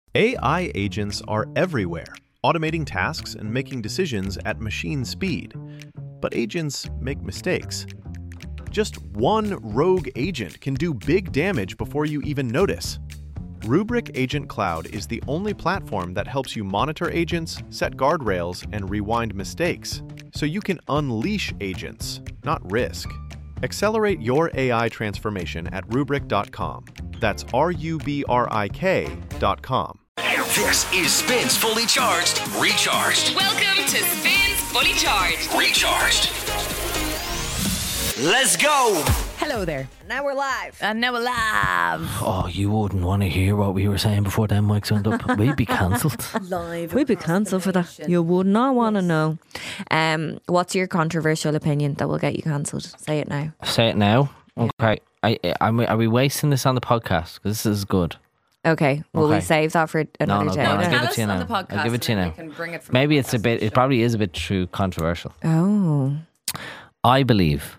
AI agents are everywhere, automating tasks and making decisions at machine speed. But agents make mistakes. Just one rogue agent can do big damage before you even notice. Rubrik Agent Cloud is the only platform that helps you monitor agents, set guardrails, and rewind mistakes, so you can unleash agents, not risk. Accelerate your AI transformation at Rubrik.com. That's RUBRIK.com. This is Spins Fully Charged, Recharged. Welcome to Spins Fully Charged, Recharged. Let's go. Hello there. Now we're live. And now we're live. Oh, you wouldn't want to hear what we were saying before them mics went up. We'd be cancelled. Live. We'd be cancelled for that. You would not want to know. What's your controversial opinion that will get you cancelled? Say it now. Say it now? Okay. Are we wasting this on the podcast? Because this is good. Okay. Will we Okay. save that for another day? I'll give Tell it us to you on now. the podcast I'll give it to you and now. then we can bring it from Maybe the it's a podcast bit, it studio. probably is a bit too controversial. Oh. I believe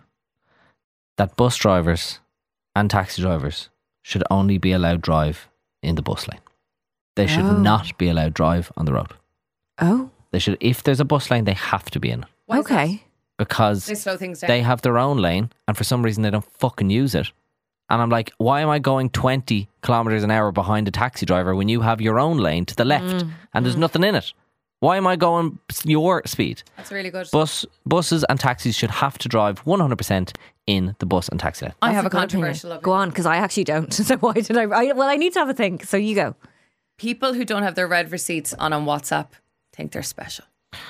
that bus drivers and taxi drivers should only be allowed drive in the bus lane. They should Oh. not be allowed drive on the road. Oh. They should, if there's a bus lane, they have to be in it. Why is that? Okay. Because They slow things down. they have their own lane and for some reason they don't fucking use it. And I'm like, why am I going 20 kilometers an hour behind a taxi driver when you have your own lane to the left and there's nothing in it? Why am I going your speed? That's really good. Buses and taxis should have to drive 100% in the bus and taxi lane. I That's have a good opinion. controversial opinion. Go on, because I actually don't. So why did I? Well, I need to have a think. So you go. People who don't have their red receipts on WhatsApp think they're special.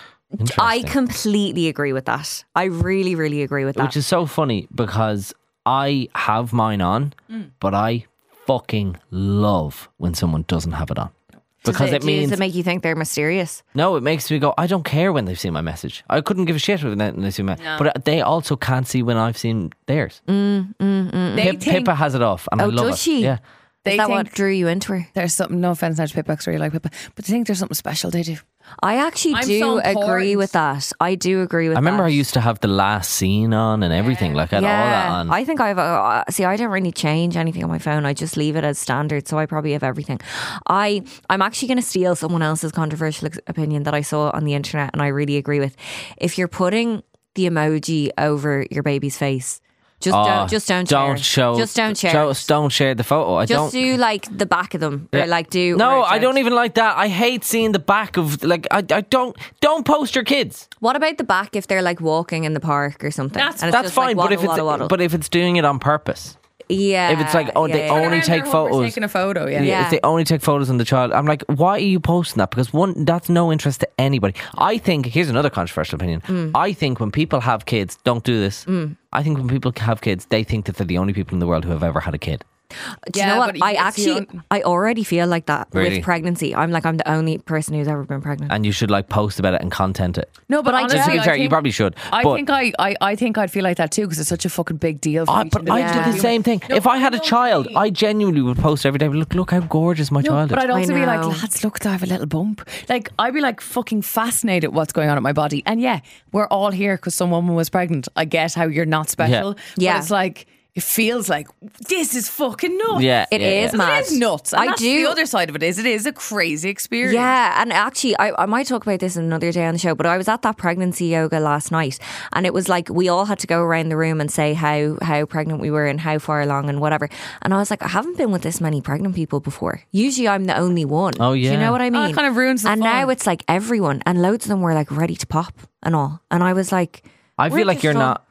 I Interesting. completely agree with that. I really, really agree with that. Which is so funny because I have mine on, but I fucking love when someone doesn't have it on. Because it means does it make you think they're mysterious? no, it makes me go, I don't care when they've seen my message. I couldn't give a shit when they see my No. but they also can't see when I've seen theirs. They think Pippa has it off and I Oh, love does it. she? Yeah. they Is that think what drew you into her? there's something. No offense, now to Pippa, 'cause I really like Pippa, but they think there's something special. They do. I actually I'm do so agree important. with that. I do agree with that. I remember I used to have the last scene on and everything, like I had all that on. I think I've see. I don't really change anything on my phone. I just leave it as standard. So I probably have everything. I'm actually going to steal someone else's controversial opinion that I saw on the internet, and I really agree with. If you're putting the emoji over your baby's face, just don't share. show. Just don't share. Just don't share the photo. I Just don't. do like the back of them, Yeah. or like do. No, or I don't even like that. I hate seeing the back of like. I don't post your kids. What about the back if they're like walking in the park or something? That's- And it's That's just, like, fine, but if waddle, it's waddle, waddle. but if it's doing it on purpose, yeah, if it's like, oh, they only Around take their home, we're photos. Taking a photo, yeah. Yeah. If they only take photos on the child, I'm like, why are you posting that? Because one, that's no interest to anybody. I think, here's another controversial opinion. I think when people have kids, don't do this. I think when people have kids, they think that they're the only people in the world who have ever had a kid. Do you Yeah, know what? but I it's actually, your- I already feel like that Really? with pregnancy. I'm the only person who's ever been pregnant. And you should like post about it and content it. No, but I honestly, just- To be I fair, you think- probably should. I but think I think I'd feel like that too because it's such a fucking big deal. For me but to I know. do the same thing. No, if I had a know child, what you mean. I genuinely would post every day. Look how gorgeous my No, child is. but I'd also be like, know. lads, look, I have a little bump. Like, I'd be like fucking fascinated what's going on at my body. And yeah, we're all here because some woman was pregnant. I get how you're not special. Yeah. But it's like, it feels like this is fucking nuts. Yeah, It is yeah. mad. It is nuts. And I that's do. the other side of it is a crazy experience. Yeah, and actually, I might talk about this another day on the show, but I was at that pregnancy yoga last night, and it was like we all had to go around the room and say how pregnant we were and how far along and whatever. And I was like, I haven't been with this many pregnant people before. Usually, I'm the only one. Oh, Do you yeah. know what I Oh, mean? it kind of ruins the And fun. now it's like everyone, and loads of them were like ready to pop and all. And I was like, I we're feel like just you're all- not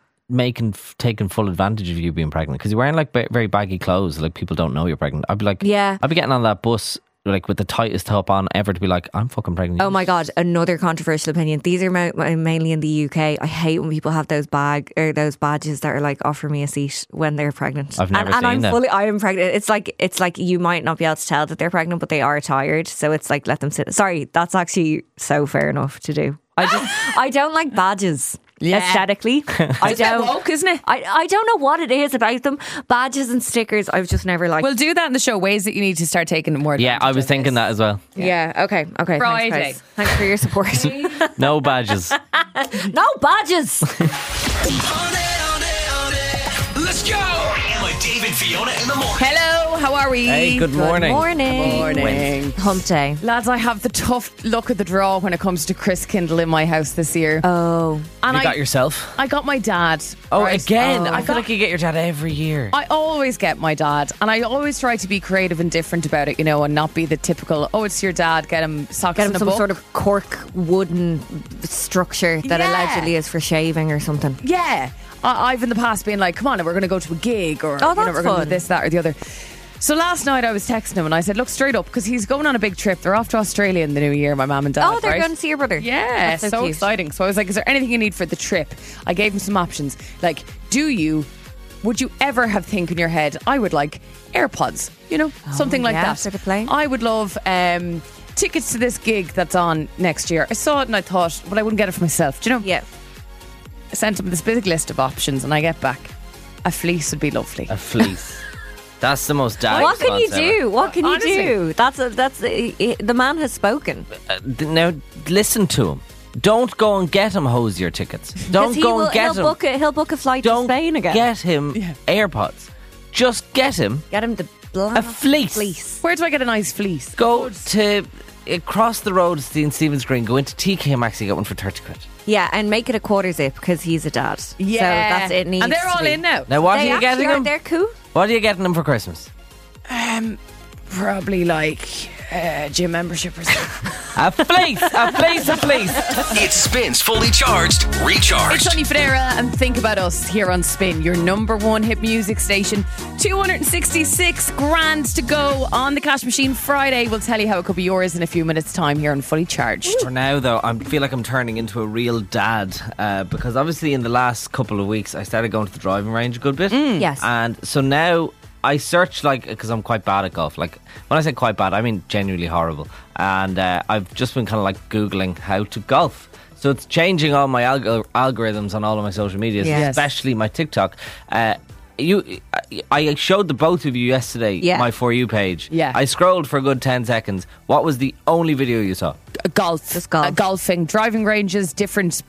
taking full advantage of you being pregnant because you're wearing like very baggy clothes. Like people don't know you're pregnant. I'd be like, Yeah. I'd be getting on that bus like with the tightest top on ever to be like, I'm fucking pregnant. Oh my God, another controversial opinion. These are mainly in the UK. I hate when people have those badges that are like, offer me a seat when they're pregnant. I've never and seen I'm them. I am pregnant. It's like you might not be able to tell that they're pregnant, but they are tired. So it's like, let them sit. Sorry, that's actually so fair enough to do. I don't like badges. Yeah. Aesthetically, I It's a bit don't. woke, isn't it? I don't know what it is about them. Badges and stickers, I've just never liked. We'll do that in the show. Ways that you need to start taking more. Yeah, I was thinking that as well. yeah. Okay. Friday. Thanks, guys. Thanks for your support. No badges. No badges. Let's go. Dave and Fiona in the morning. Hello, how are we? Hey, good morning. Morning. Hump day. Lads, I have the tough luck of the draw when it comes to Chris Kindle in my house this year. Oh. And You got yourself? I got my dad. Oh, right? again? Oh. I feel like you get your dad every year. I always get my dad, and I always try to be creative and different about it, and not be the typical, oh, it's your dad, get him socks Get him and a some book. sort of cork wooden structure that Yeah. allegedly is for shaving or something. Yeah. I've in the past been like, come on, we're going to go to a gig, or Oh, that's we're going to fun. do this, that, or the other. So last night I was texting him and I said, look, straight up, because he's going on a big trip. They're off to Australia in the new year, my mum and dad. Oh, they're right? going to see your brother. Yeah, That's so cute. exciting. So I was like, is there anything you need for the trip? I gave him some options. Like, would you ever have think in your head, I would like AirPods, something like yeah, that. for the plane. I would love tickets to this gig that's on next year. I saw it and I thought, but I wouldn't get it for myself. Do you know? Yeah. I sent him this big list of options and I get back, a fleece would be lovely. A fleece. That's the most dad What can you response ever. do? What can you Honestly. do? The man has spoken. Now, listen to him. Don't go and get him Hosier tickets. Don't go and get him. He'll book a flight Don't to Spain again. get him AirPods. Just get him Get him the a fleece. Where do I get a nice fleece? Go to across the road in Stephen's Green. Go into TK Maxx and get one for 30 quid. Yeah, and make it a quarter zip because he's a dad. Yeah. So that's it. Needs and they're to all be. in now. Now, what They are you actually getting are. him? They're cool. What are you getting him for Christmas? Probably like gym membership or something. A fleece. A fleece. A fleece. It spins fully charged, recharged. It's Sonny Federa and Think About Us here on Spin, your number one hit music station. 266 grand to go on the cash machine Friday. We'll tell you how it could be yours in a few minutes' time here on Fully Charged. For now, though, I feel like I'm turning into a real dad because obviously in the last couple of weeks I started going to the driving range a good bit. Yes. And so now I search, because I'm quite bad at golf. Like, when I say quite bad, I mean genuinely horrible. And I've just been kind of like Googling how to golf. So it's changing all my algorithms on all of my social medias, Yes. especially my TikTok. I showed the both of you yesterday my For You page. Yeah. I scrolled for a good 10 seconds. What was the only video you saw? Golf. Just golf. Golfing. Driving ranges, different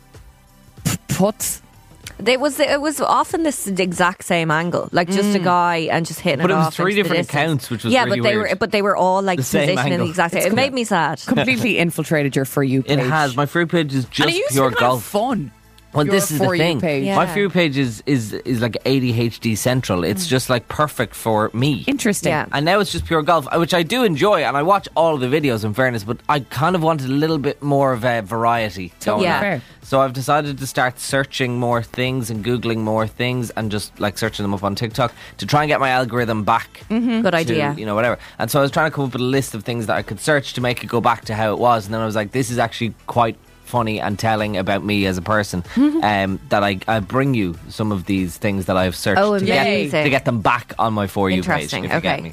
putts. It was often this exact same angle, like just a guy and just hitting But it it was off 3 into the different distance. accounts, which was yeah, really weird. but they were all like The same positioned in angle. the exact same. It made me sad. Completely infiltrated your For You page. It has. My For You page is And just it used pure to be kind of golf. fun. Well, Your this is the For You thing. page. Yeah. My For You page is like ADHD central. It's just like perfect for me. Interesting. Yeah. And now it's just pure golf, which I do enjoy, and I watch all of the videos in fairness, but I kind of wanted a little bit more of a variety going Yeah. on. Fair. So I've decided to start searching more things and Googling more things and just like searching them up on TikTok to try and get my algorithm back. Good To, idea. whatever. And so I was trying to come up with a list of things that I could search to make it go back to how it was, and then I was like, this is actually quite funny and telling about me as a person. That I bring you some of these things that I've searched Oh, to get amazing. them back on my For You page, if Interesting, you get okay. me.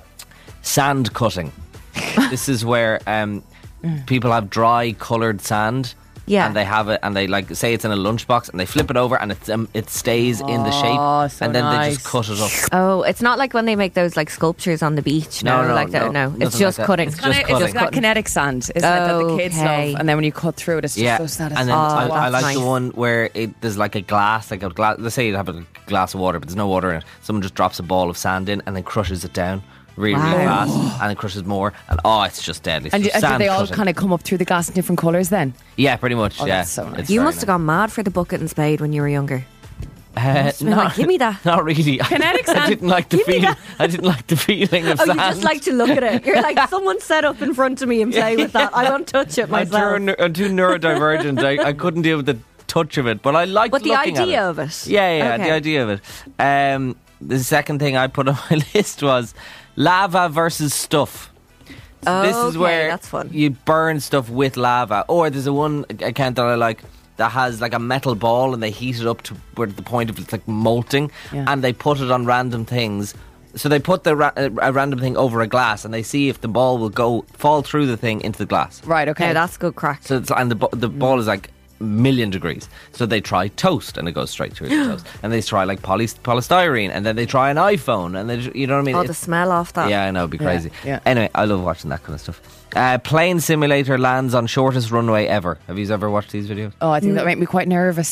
Sand cutting. This is where people have dry coloured sand. Yeah. And they have it, and they like say it's in a lunchbox, and they flip it over, and it stays in the shape, so and then they nice. just cut it up. Oh, it's not like when they make those like sculptures on the beach. No, like that. No, nothing it's just like that. cutting. It's Kinda- just cutting. It's that kinetic sand, isn't it, that the kids Okay. love? And then when you cut through it, it's just Yeah, so and satisfying. then Oh, I that's like the nice. one where there's like a glass. Let's say you have a glass of water, but there's no water in it. Someone just drops a ball of sand in and then crushes it down really Wow. fast, and it crushes more, and it's just deadly. And, So do sand they all cutting. kind of come up through the glass in different colours then? Yeah, pretty much. Oh, yeah, that's so nice. It's You very must have gone mad for the bucket and spade when you were younger. nice. been like, give me that. Not really. Kinetic I sand. didn't like the Give me feeling. that. I didn't like the feeling of Oh, sand. you just like to look at it. You're like, someone set up in front of me and play with that. I won't touch it myself. I'm too neurodivergent. I couldn't deal with the touch of it, but I liked But the looking idea at of it. Yeah, Okay. the idea of it. The second thing I put on my list was lava versus stuff. So this is Okay, where that's fun. you burn stuff with lava. Or there's one account that I like that has like a metal ball, and they heat it up to where the point of it's like molting, Yeah. and they put it on random things. So they put a random thing over a glass, and they see if the ball will fall through the thing into the glass. Right, okay. Okay, that's good crack. So and the ball is like a million degrees. So they try toast, and it goes straight through the toast. And they try like polystyrene, and then they try an iPhone, and you know what I mean? Oh, the smell off that. Yeah, I know, it'd be crazy. yeah. Anyway, I love watching that kind of stuff. Plane simulator lands on shortest runway ever. Have you ever watched these videos? Oh, I think that made me quite nervous.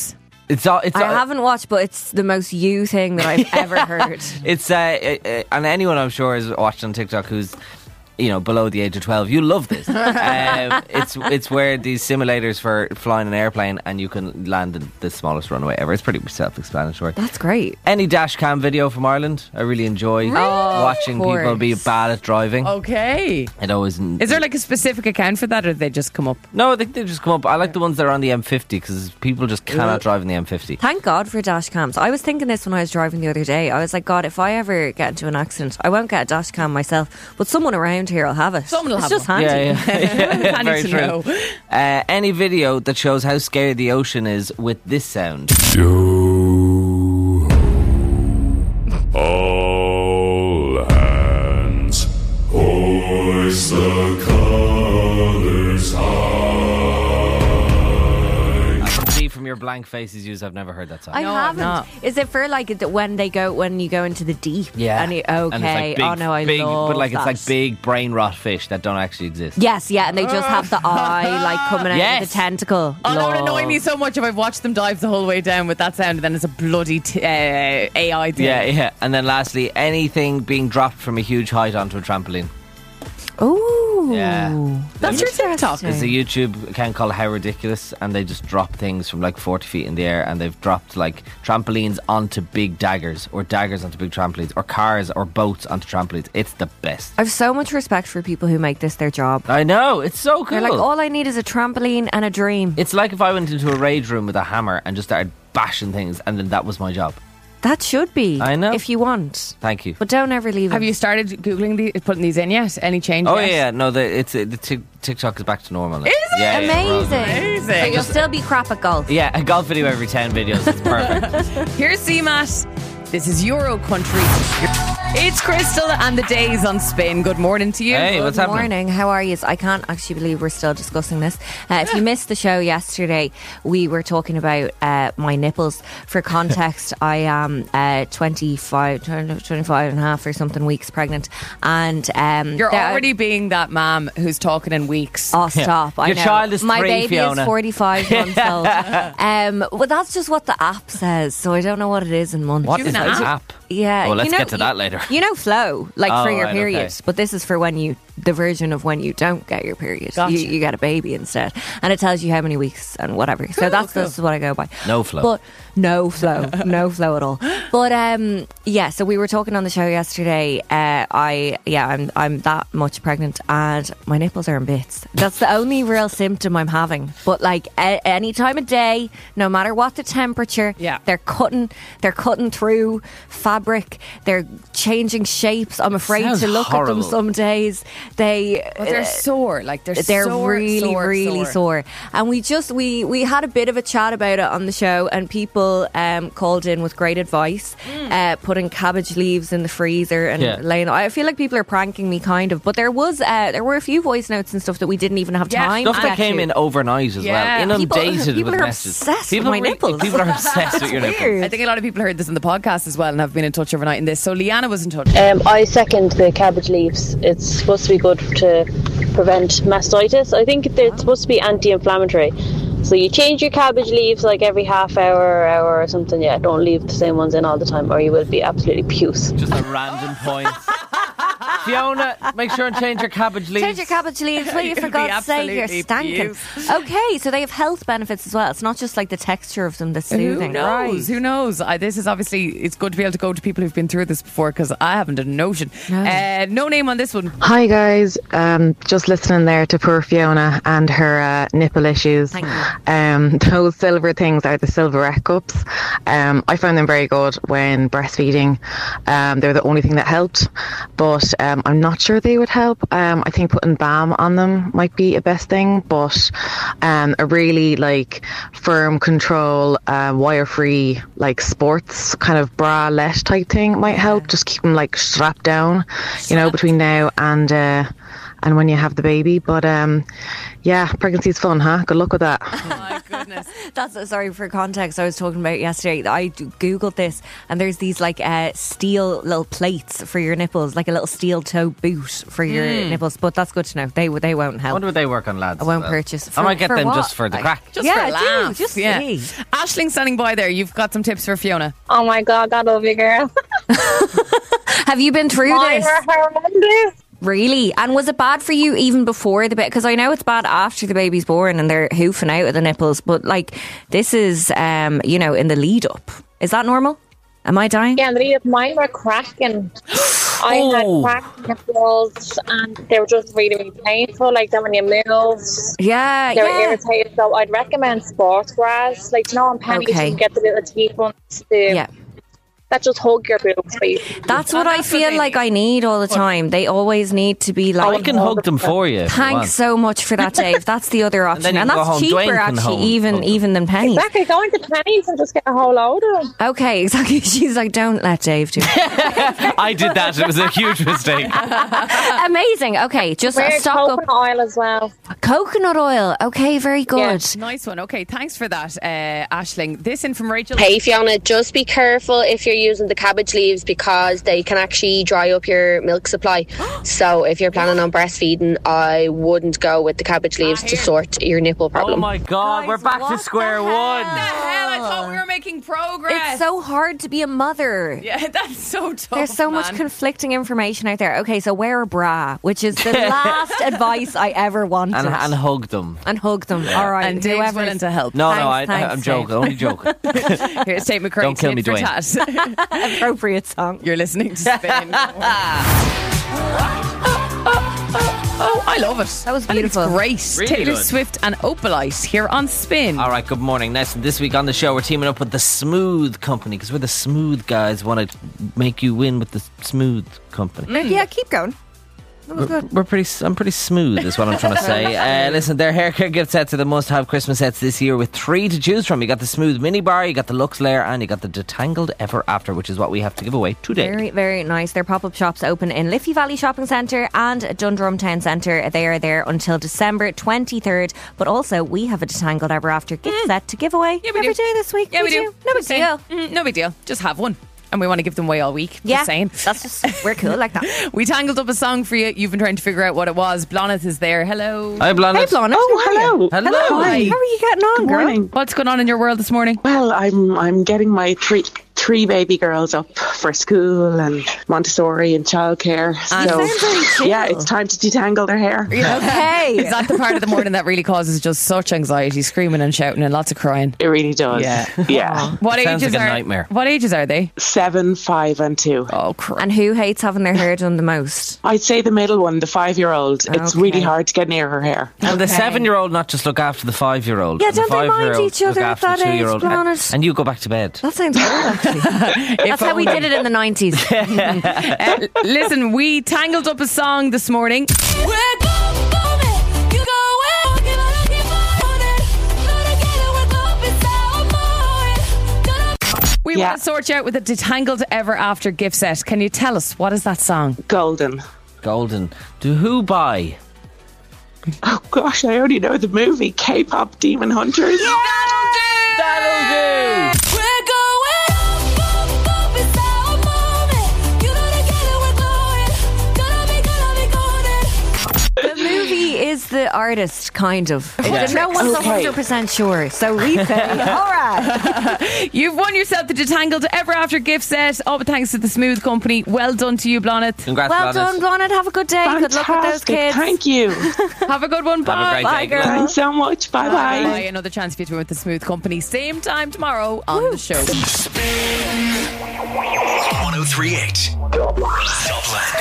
I haven't watched, but it's the most you thing that I've ever heard. It's and anyone I'm sure has watched on TikTok who's below the age of 12, you love this. It's where these simulators for flying an airplane and you can land in the smallest runway ever. It's pretty self-explanatory. That's great. Any dash cam video from Ireland, I really enjoy watching people be bad at driving. Okay. It always is there like a specific account for that, or do they just come up? No, I think they just come up. I like the ones that are on the M50 because people just cannot drive in the M50. Thank God for dash cams. I was thinking this when I was driving the other day. I was like, God, if I ever get into an accident, I won't get a dash cam myself, but someone around here will have it. Someone will it's have just one. handy. Handy Very to true. know. Any video that shows how scary the ocean is with this sound. All hands, hoist the colours high. I can see from your blank faces I've never heard that song. I No, I'm haven't. not. Is it for like when you go into the deep? Yeah. And And okay. it's like big, oh no, I big, love but like that. it's like big brain rot fish that don't actually exist. Yes, yeah, and they just have the eye like coming out Yes. of the tentacle. Oh, that would Love. annoy me so much if I've watched them dive the whole way down with that sound, and then it's a bloody AI thing. Yeah. And then lastly, anything being dropped from a huge height onto a trampoline. Ooh. Yeah. That's your TikTok. There's a YouTube account called How Ridiculous, and they just drop things from like 40 feet in the air, and they've dropped like trampolines onto big daggers, or daggers onto big trampolines, or cars or boats onto trampolines. It's the best. I've so much respect for people who make this their job. I know, it's so cool. They're like, all I need is a trampoline and a dream. It's like if I went into a rage room with a hammer and just started bashing things, and then that was my job. That should be. I know. If you want. Thanck you. But don't ever leave it. Have you started Googling putting these in yet? Any change Oh yet? yeah, no, the TikTok is back to normal now. Is it? Yeah, Amazing. we're all good. Amazing. So you'll still be crap at golf. Yeah, a golf video every 10 videos. It's perfect. Here's CMAT. This is Euro Country. It's Crystal and the days on Spin. Good morning to you. Hey, what's Good happening? morning. How are you? I can't actually believe we're still discussing this. If you missed the show yesterday, we were talking about my nipples. For context, I am 25 and a half or something weeks pregnant. And You're there- already being that mom who's talking in weeks. Oh, stop. I Your know. child is My 3, baby Fiona. is 45 months old. Well, that's just what the app says, so I don't know what it is in months. What is an an app? app? Yeah. Well, let's you know- get to that later. You know Flow, like Oh, for your right, period. okay. But this is for the version of when you don't get your period. Gotcha. You get a baby instead. And it tells you how many weeks and whatever. So that's what I go by. No flow. But no flow. No flow at all. But yeah, so we were talking on the show yesterday. I'm that much pregnant and my nipples are in bits. That's the only real symptom I'm having. But like any time of day, no matter what the temperature, Yeah. they're cutting through fabric. They're changing shapes. I'm afraid Sounds to look at horrible. them some days. But they're sore. Like they're sore, really sore. And we had a bit of a chat about it on the show, and people called in with great advice, putting cabbage leaves in the freezer and Yeah. laying. I feel like people are pranking me, kind of. But there were a few voice notes and stuff that we didn't even have Yeah. time. Stuff to that get came to. in overnight as Yeah. well. Inundated People with are messages. obsessed with my nipples. People are obsessed with your It's nipples. weird. I think a lot of people heard this in the podcast as well and have been in touch overnight in this. So Leanna was in touch. I second the cabbage leaves. It's supposed to be good to prevent mastitis. I think it's supposed to be anti-inflammatory. So you change your cabbage leaves like every half hour or something. Yeah, don't leave the same ones in all the time or you will be absolutely puce. Just a random point. Fiona, make sure and change your cabbage leaves. Change your cabbage leaves, will you? You'll For be God's sake, you're absolutely stanking. Okay, so they have health benefits as well. It's not just like the texture of them that's soothing. Who knows? Right. Who knows? This is obviously, it's good to be able to go to people who've been through this before because I haven't a notion. No name on this one. Hi guys, just listening there to poor Fiona and her nipple issues. Thank you. Those silver things are the Silverette cups. I found them very good when breastfeeding. They're the only thing that helped, but I'm not sure they would help. I think putting balm on them might be a best thing, but a really like firm control, wire-free like sports kind of bralette type thing might help. Just keep them like strapped down, between now and when you have the baby. But yeah, pregnancy is fun, huh? Good luck with that. Oh my goodness. That's sorry for context. I was talking about yesterday. I googled this, and there's these like steel little plates for your nipples, like a little steel toe boot for your nipples. But that's good to know. They won't I help. wonder would they work on lads? I won't purchase. I might get them what? just for the crack. Just Yeah, for I do. laughs. Just yeah. see. Aisling standing by there. You've got some tips for Fiona. Oh my God, I love you, girl. Have you been through Mine this? were horrendous. Really? And was it bad for you even before the baby? Because I know it's bad after the baby's born and they're hoofing out of the nipples, but like this is, in the lead up. Is that normal? Am I dying? Yeah, mine were cracking. I had cracked nipples and they were just really, really painful. Like then when you move, Yeah, they were yeah. irritated. So I'd recommend sports bras. Like, on pennies, Okay. you can get the little teeth ones Yeah. that just hug your boobs, basically. That's what I that's feel what they like need. I need all the time. They always need to be I like, can hug them for you. if you want. thanks so much for that, Dave. That's the other option. then you And can go that's home. cheaper Dwayne can actually, hug them. even than pennies. Exactly, go into pennies and just get a whole load of them. Okay, exactly. She's like, don't let Dave do it. I did that. It was a huge mistake. Amazing. Okay, just Wear stock coconut up. oil as well. Coconut oil. Okay, very good. Nice one. Okay, thanks for that, Aisling. This in from Rachel. Hey Fiona, just be careful if you're using the cabbage leaves because they can actually dry up your milk supply. So if you're planning on breastfeeding, I wouldn't go with the cabbage leaves to sort your nipple Oh problem. my God, Guys, we're back to what square the one. What the hell? I thought we were making progress. It's so hard to be a mother. Yeah, that's so tough. There's so much man. conflicting information out there. Okay, so wear a bra, which is the last advice I ever wanted. And hug them. And hug them. All right. And Dave's whoever's- willing to help. No, Thanks, I'm Dave. joking. Only joking. Here's Tate McCurry. Don't kill me, Tit for Dwayne. tat. Appropriate song. You're listening to Spin. Oh, I love it. That was I think it's beautiful. great. Really Taylor good. Swift and Opalite here on Spin. All right, good morning. Nice. This week on the show, we're teaming up with the Smooth Company because we're the smooth guys. Want to make you win with the Smooth Company. Yeah, keep going. That was good. I'm pretty smooth, is what I'm trying to say. Listen, their hair care gift sets are the must-have Christmas sets this year with 3 to choose from. You got the Smooth Mini Bar, you got the Lux Layer, and you got the Detangled Ever After, which is what we have to give away today. Very, very nice. Their pop-up shops open in Liffey Valley Shopping Centre and Dundrum Town Centre. They are there until December 23rd. But also, we have a Detangled Ever After gift set to give away Yeah, we every do. day this week. Yeah, we do. No big Just saying. deal. No big deal. Just have one. And we want to give them away all week. Yeah, Just saying. that's just, we're cool like that. We tangled up a song for you. You've been trying to figure out what it was. Bloneth is there. Hello. Hi, Blonde. Hey, Blonde. Oh, hello. Hello. How are you getting on, Good girl? morning. What's going on in your world this morning? Well, I'm getting my three baby girls up for school and Montessori and childcare. sounds very chill. yeah, it's time to detangle their hair. Okay. Is that the part of the morning that really causes just such anxiety, screaming and shouting and lots of crying? It really does. Yeah. Yeah. What Sounds ages like a are nightmare. What ages are they? 7, 5 and 2. Oh, crap. And who hates having their hair done the most? I'd say the middle one, the 5-year-old. It's Okay. really hard to get near her hair. And the 7-year-old not just look after the 5-year-old. Yeah, and the don't they mind 5-year-old each other look at after that the age, 2-year-old. Blonde? And you go back to bed. That sounds old, actually. That's how we did it in the 90s. Listen, we tangled up a song this morning. We Yeah. want to sort you out with a Detangled Ever After gift set. Can you tell us what is that song? Golden. Golden. To who buy? Oh gosh, I only know the movie K-pop Demon Hunters. That'll do. The movie is the artist, kind of. Yeah. No one's Okay. 100% sure. So we say, all right. You've won yourself the Detangled Ever After gift set. All but thanks to the Smooth Company. Well done to you, Bloneth. Congrats, Well Blonde. done, Blonde. Have a good day. Good luck with those Fantastic. kids. Thank you. Have a good one. Bye. Have a great Bye, day. girl. Thanks so much. Bye Bye. bye. Another chance for you to win with the Smooth Company. Same time tomorrow on the show. 1038. Dublin.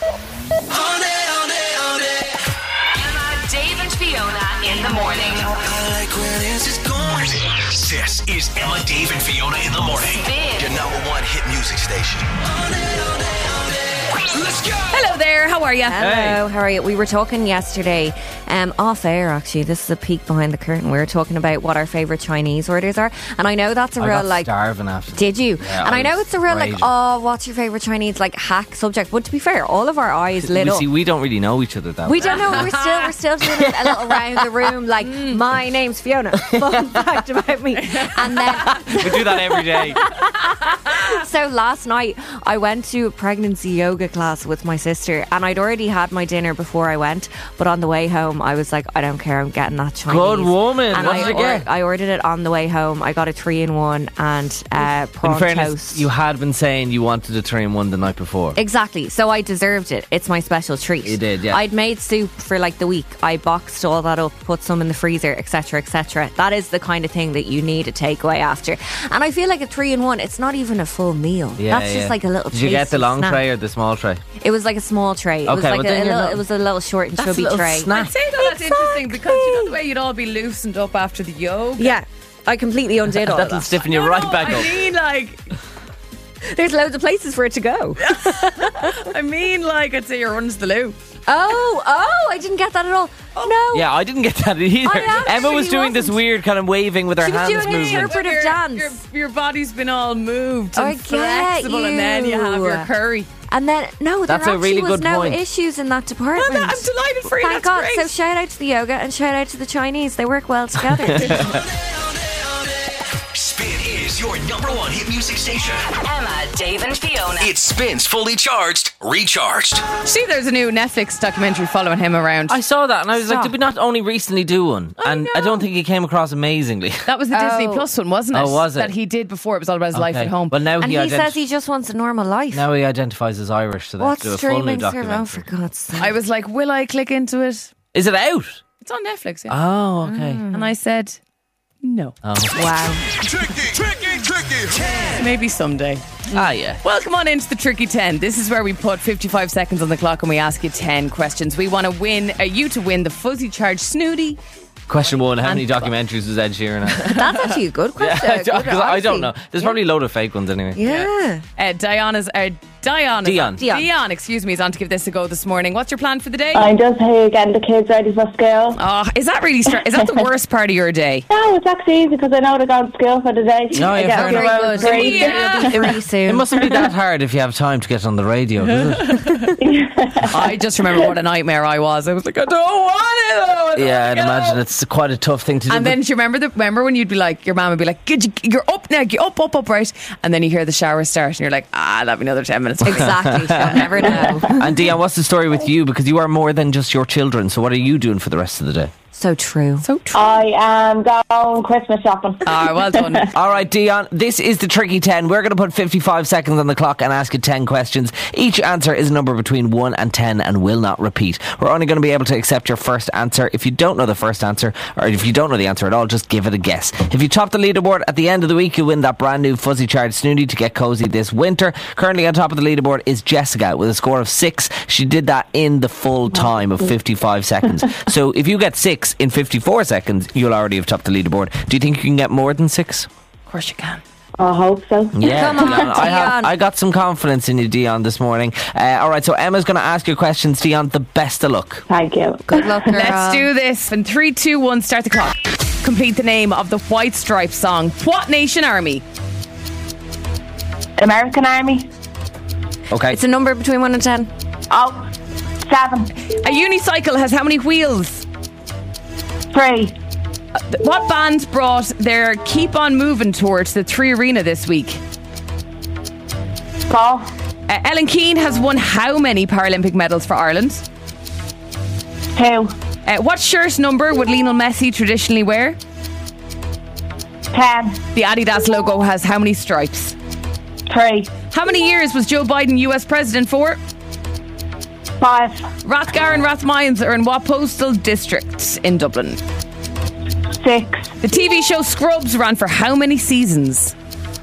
Emma, Dave, and Fiona in the morning. This is Emma, Dave, and Fiona in the morning. Spin. Your number 1 hit music station. Let's go! Hello there, how are you? Hello, how are you? We were talking yesterday, off air actually. This is a peek behind the curtain. We were talking about what our favourite Chinese orders are, and I know that's a I real got like. starving after. Did you? Yeah, and I know was it's a real like, raging. oh, what's your favourite Chinese like hack subject? But to be fair, all of our eyes lit up. See, we don't really know each other that We well. don't know. We're still doing a little round the room like, my name's Fiona. Fun fact about me. And then We do that every day. so last night I went to a pregnancy yoga class with my sister, and I'd already had my dinner before I went. But on the way home, I was like, I don't care. I'm getting that Chinese. Good woman. And What did you get? I ordered it on the way home. I got a 3-in-1 and prawn In fairness, toast. you had been saying you wanted a 3-in-1 the night before. Exactly. So I deserved it. It's my special treat. You did, yeah. I'd made soup for like the week. I boxed all that up, put some in the freezer, etc., etc. That is the kind of thing that you need a takeaway after. And I feel like a 3-in-1, it's not even a full meal. Yeah, That's just like a little. Did you get the tasty long snack. tray or the small tray? It was like a small tray. It was Okay, like well, then a you're little. not- It was a little short and That's a chubby little tray. snack. I'd say though that's interesting because you know the way you'd all be loosened up after the yoga. Yeah, I completely undid all of That'll that. stiffen you right back I up. mean, like, There's loads of places for it to go. I'd say your runs the loo. Oh, I didn't get that at all. No. Yeah, I didn't get that either. I Emma was actually doing this wasn't. weird kind of waving with her She was hands doing an movement. interpretive dance. Your body's been all moved and I get flexible, and then you have your you. curry. And then, no, That's there a really actually was good no point. issues in that department. Well, I'm delighted for you. Thank That's God. great. So shout out to the yoga and shout out to the Chinese. They work well together. Spin is your #1 hit music station. Emma, Dave, and Fiona. It spins fully charged, recharged. See, there's a new Netflix documentary following him around. I saw that and I was like, Stop. did we not only recently do one? And I don't think he came across amazingly. That was the Disney Oh. Plus one, wasn't it? Oh, was it? That he did before. It was all about his life Okay. at home. Well, now and he, he says he just wants a normal life. now he identifies as Irish, so they have What to do a full new streaming service? documentary. Oh, for God's sake. I was like, will I click into it? Is it out? It's on Netflix, yeah. Oh, okay. And I said, no. Oh. Wow. Maybe someday. Yeah. Welcome on into the Tricky 10. This is where we put 55 seconds on the clock and we ask you 10 questions. We want to win, you to win the Fuzzy Charge Snooty. Question 1, how many And- documentaries was Ed Sheeran at? That's actually a good question. Yeah, Good, 'cause I don't honestly. know. There's probably a load of fake ones anyway. Yeah. Dion, excuse me, is on to give this a go this morning. What's your plan for the day? I'm just here getting the kids ready for school. Oh, is that really is that the worst part of your day? No, it's actually easy because I know they're going to school for the day. Oh, I yeah, get fair a few enough. hours Very break. Yeah. Pretty soon. It mustn't be that hard if you have time to get on the radio, does it? I just remember what a nightmare I was. I was like, I don't want it. I don't Yeah, I'd wanna go. imagine it's quite a tough thing to do. And then do you remember when you'd be like, your mum would be like, you're up now, get up, right? And then you hear the shower start and you're like, that'll be another 10 minutes. Exactly. You'll never know. And Dion, what's the story with you? Because you are more than just your children. So what are you doing for the rest of the day? So true. So true. I am going Christmas shopping. Well done. All right, Dion, this is the Tricky 10. We're going to put 55 seconds on the clock and ask you 10 questions. Each answer is a number between 1 and 10 and will not repeat. We're only going to be able to accept your first answer. If you don't know the first answer, or if you don't know the answer at all, just give it a guess. If you top the leaderboard at the end of the week, you'll win that brand new Fuzzy Charge Snooty to get cozy this winter. Currently on top of the leaderboard is Jessica with a score of 6. She did that in the full time of 55 seconds. So if you get 6 in 54 seconds, you'll already have topped the leaderboard. Do you think you can get more than 6? Of course you can. I hope so. Yeah, Come on, Dion, Dion. I got some confidence in you, Dion, this morning. All right, so Emma's going to ask your questions, Dion. The best of luck. Thank you. Good luck, girl. Let's do this. In 3, 2, 1, start the clock. Complete the name of the White Stripes song. What nation army? American Army. Okay. It's a number between 1 and 10. Oh, 7. A unicycle has how many wheels? 3. What band brought their Keep On Moving tour to the 3 Arena this week? 4. Ellen Keane has won how many Paralympic medals for Ireland? 2. What shirt number would Lionel Messi traditionally wear? 10. The Adidas logo has how many stripes? 3. How many years was Joe Biden US president for? 5. Rathgar and Rathmines are in what postal district in Dublin? 6. The TV show Scrubs ran for how many seasons?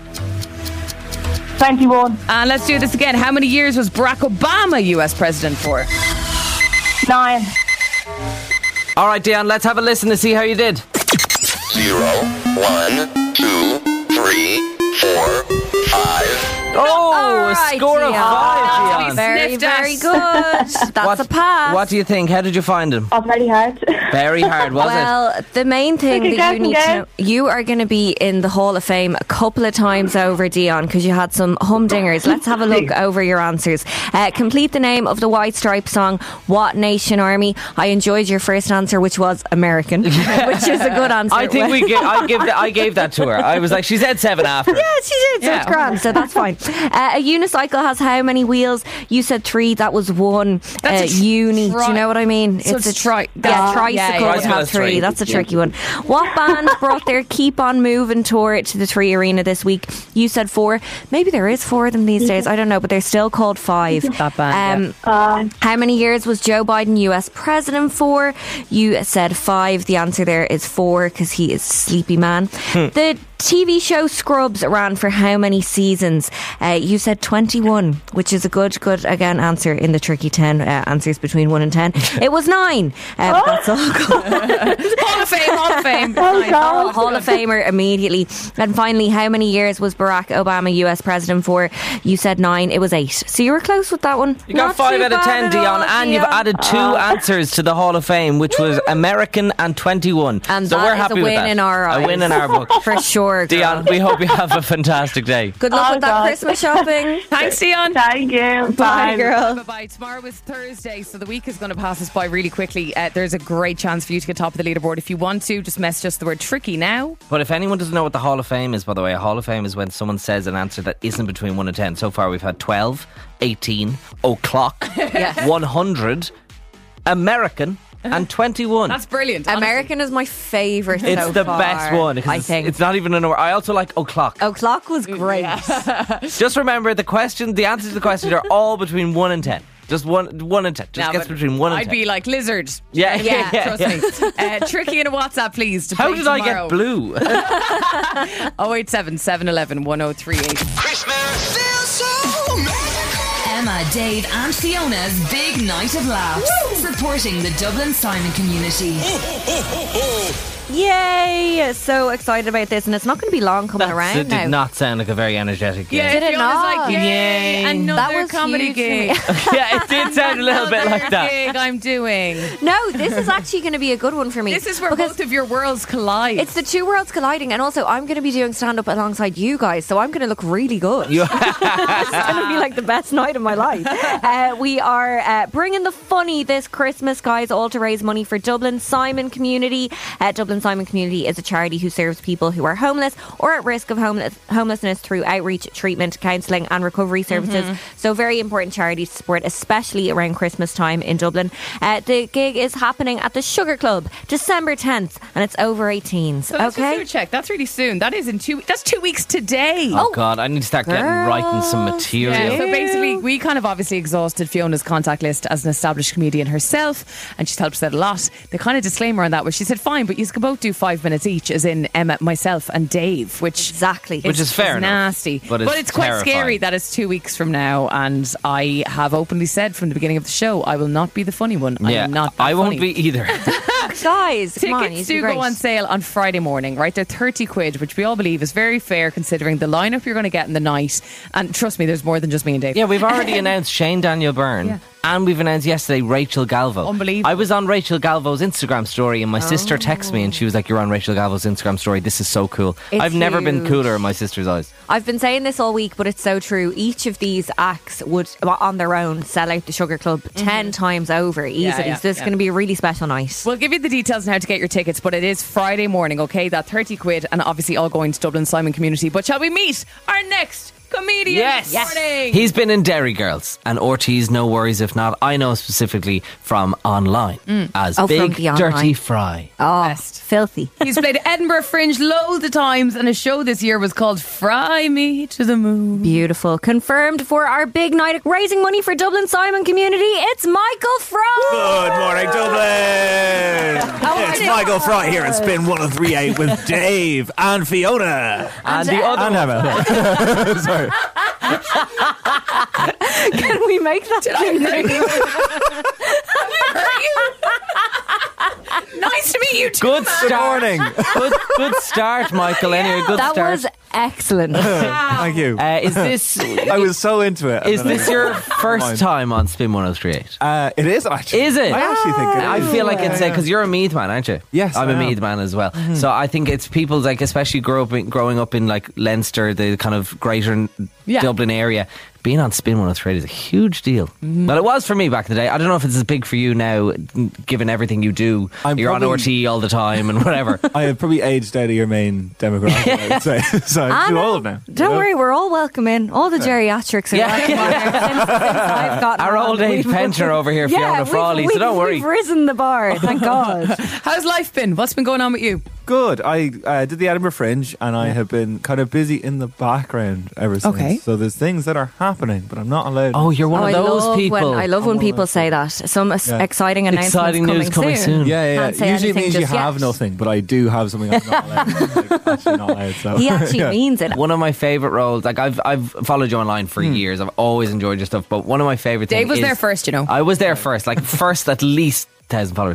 21. And let's do this again. How many years was Barack Obama US president for? 9. All right, Dion, let's have a listen to see how you did. 0, 1, 2, 3, 4, 5. Oh, a score of 5, Dion. Very, very good. That's a pass. What do you think? How did you find him? Oh, very hard. Very hard, was it? Well, the main thing that you need to know, you are going to be in the Hall of Fame a couple of times over, Dion, because you had some humdingers. Let's have a look over your answers. Complete the name of the White Stripes song, What Nation Army? I enjoyed your first answer, which was American, which is a good answer. I think I gave that to her. I was like, she said 7 after. Yeah, she did. So it's grand. So that's fine. A unicycle has how many wheels? You said 3. That was 1. That's a uni. Do you know what I mean? So it's a tricycle yeah. would have 3. That's a tricky one. What band brought their Keep On Moving tour to the 3 Arena this week? You said 4. Maybe there is 4 of them these days. I don't know, but they're still called 5. That band. How many years was Joe Biden US president for? You said 5. The answer there is 4 because he is a sleepy man. The TV show Scrubs ran for how many seasons? You said 21, which is a good again answer in the tricky 10 answers between 1 and 10. It was 9. That's all. Hall of Fame. Hall of Famer immediately. And finally, how many years was Barack Obama US president for? You said 9. It was 8. So you were close with that one. You got 5 out of 10, Dion, and you've added 2 answers to the Hall of Fame, which was American and 21. And so we're happy with that. In our eyes. A win in our book. For sure. Dion, we hope you have a fantastic day. Good luck with that Christmas shopping. Thanks, Dion. Thank you. Bye, girl. Bye-bye. Tomorrow is Thursday, so the week is going to pass us by really quickly. There's a great chance for you to get top of the leaderboard. If you want to, just message us the word tricky now. But if anyone doesn't know what the Hall of Fame is, by the way, a Hall of Fame is when someone says an answer that isn't between 1 and 10. So far we've had 12, 18, o'clock, 100, American, and 21. That's brilliant. American is my favourite. It's so the far, best one. I think it's not even an hour. I also like o'clock. O'clock was great. Just remember the answers to the questions are all between 1 and 10. Just 1 and 10. Just gets between 1 and 10. I'd be like lizard. Yeah. Trust me. Tricky in a WhatsApp, please. How did I get blue? 087 711 1038. Christmas feels so magical. Emma, Dave and Fiona's Big Night of Laughs. Supporting the Dublin Simon community. Yay! So excited about this, and it's not going to be long coming around It now. did not sound like a very energetic game. Yeah, Did it Fiona's not? like, yay, another That was comedy huge gig. for me. Yeah, it did sound a little bit like that. Gig I'm doing. No, this is actually going to be a good one for me. This is where because both of your worlds collide. it's the 2 worlds colliding, and also I'm going to be doing stand-up alongside you guys, so I'm going to look really good. It's going to be like the best night of my life. We are bringing the funny this Christmas, guys, all to raise money for Dublin Simon Community. Dublin Simon Community is a charity who serves people who are homeless or at risk of homelessness through outreach, treatment, counselling and recovery services. So very important charity to support, especially around Christmas time in Dublin. The gig is happening at the Sugar Club, December 10th, and it's over 18s. So let's okay? just do a check. That's really soon. That is in 2 weeks. That's 2 weeks today. Oh God, I need to start writing some material. Yeah, so basically, we kind of obviously exhausted Fiona's contact list as an established comedian herself, and she's helped us out a lot. The kind of disclaimer on that was she said, fine, but you can both do 5 minutes each, as in Emma, myself, and Dave, which is fair enough. Nasty, but it's quite terrifying. scary that it's 2 weeks from now, and I have openly said from the beginning of the show, I will not be the funny one. I am not. I won't funny. be either. Guys, come on, Tickets do go on sale on Friday morning, right? They're 30 quid, which we all believe is very fair considering the lineup you're going to get in the night. And trust me, there's more than just me and Dave. Yeah, we've already announced Shane Daniel Byrne. And we've announced yesterday Rachel Galvo. Unbelievable. I was on Rachel Galvo's Instagram story and my sister texted me and she was like, you're on Rachel Galvo's Instagram story. This is so cool. It's I've never been huge. cooler in my sister's eyes. I've been saying this all week, but it's so true. Each of these acts would, on their own, sell out the Sugar Club 10 times over easily. So it's going to be a really special night. We'll give you the details on how to get your tickets, but it is Friday morning, okay? That 30 quid and obviously all going to Dublin Simon Community. But shall we meet our next comedian Yes. this morning? He's been in Derry Girls and Ortiz, no worries if not. I know specifically from online as from Big the online. Dirty Fry. Oh, filthy. He's played Edinburgh Fringe loads of times, and his show this year was called Fry Me to the Moon. Beautiful. Confirmed for our big night of raising money for Dublin Simon Community. It's Michael Fry. Good morning, Dublin. It's Michael Fry here at Spin 103.8 with Dave and Fiona. And the other and Emma. Sorry. Can we make that? Did I hurt you? Nice to meet you too. Good man. start. Good start, Michael. Anyway, good That start. was excellent. Thank you. Is this? I was so into it. Is this your first time on Spin 103.8? It is actually. Is it? I actually think it is. I feel like it's because you're a Meath man, aren't you? Yes, I'm I a am. Meath man as well. So I think it's people like, especially growing up in like Leinster, the kind of greater Dublin area. Being on Spin 103 is a huge deal. Well, it was for me back in the day. I don't know if it's as big for you now, given everything you do. You're on RT all the time and whatever. I have probably aged out of your main demographic, I would say. So I'm too old now. Don't worry, we're all welcome in. All the geriatrics are welcome on here since I've gotten Our on. old age pensioner over here, Fiona Frawley, so don't worry. We've risen the bar, thank God. How's life been? What's been going on with you? Good. I did the Edinburgh Fringe, and I have been kind of busy in the background ever since. Okay. So there's things that are happening, but I'm not allowed. Oh, you're one of those people. I love when people say that. Some exciting announcements Exciting news coming soon. Yeah. Can't say Usually it anything means you just have yet. nothing, but I do have something I'm not allowed. Like, actually not allowed. So. He actually Yeah. means it. One of my favourite roles, like I've followed you online for years. I've always enjoyed your stuff, but one of my favourite things Dave was is- there first, you know. I was there first, like first at least 1,000 followers.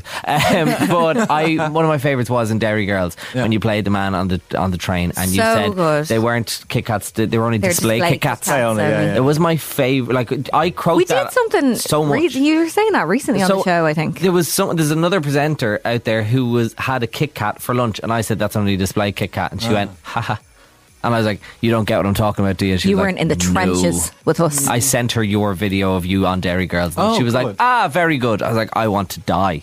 But one of my favourites was in Dairy Girls when you played the man on the train, and you So said good. they weren't Kit Kats, they were only They're display Kit Kats. only. It was my favourite. Like I quote We that did something. so much. You were saying that recently on the show, I think. There's another presenter out there who had a Kit Kat for lunch, and I said that's only display Kit Kat, and she went, haha. And I was like, you don't get what I'm talking about, do you? She You was weren't like, in the trenches "No." with us. I sent her your video of you on Dairy Girls, and Oh, she was good. like, very good. I was like, I want to die.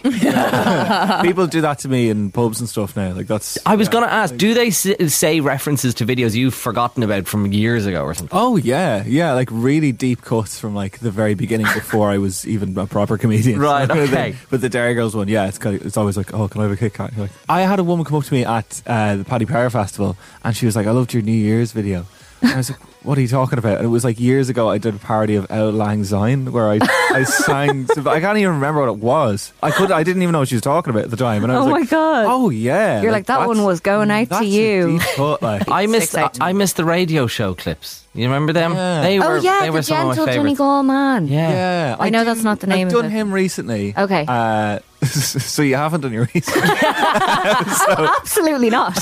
People do that to me in pubs and stuff now. Like that's. I was going to ask, do they say references to videos you've forgotten about from years ago or something? Oh yeah, like really deep cuts from like the very beginning before I was even a proper comedian. Right, okay. But the Dairy Girls one, yeah, it's always like, oh, can I have a Kit Kat? You're like, I had a woman come up to me at the Paddy Power Festival, and she was like, I loved your New Year's video. And I was like, what are you talking about? And it was like years ago I did a parody of Auld Lang Syne where I sang, I can't even remember what it was. I didn't even know what she was talking about at the time. And I was Oh like, my God. oh yeah. You're like, that one was going out to that's you. A deep cut, like. I missed the radio show clips. You remember them? Yeah. They were They were the some of my gentle favourites. Donegal man. Yeah. I know that's not the name I've of done it. him recently. Okay. So you haven't done your research. Absolutely not.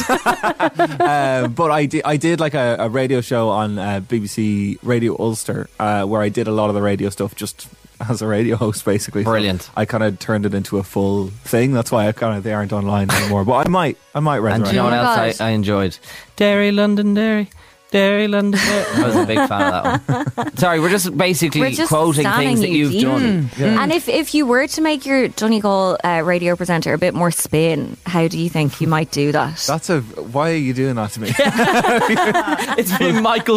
But I did like a radio show on BBC Radio Ulster where I did a lot of the radio stuff just as a radio host, basically. Brilliant. So I kind of turned it into a full thing. That's why they aren't online anymore. But I might resurrect. And do you know what Oh my else God. I enjoyed? Dairy London Dairy. Dairy London Dairy. I was a big fan of that one. Sorry, we're just basically We're just quoting standing things that you you've deep. done. And if you were to make your Donegal radio presenter a bit more spin, how do you think you might do that? Why are you doing that to me? It's been Michael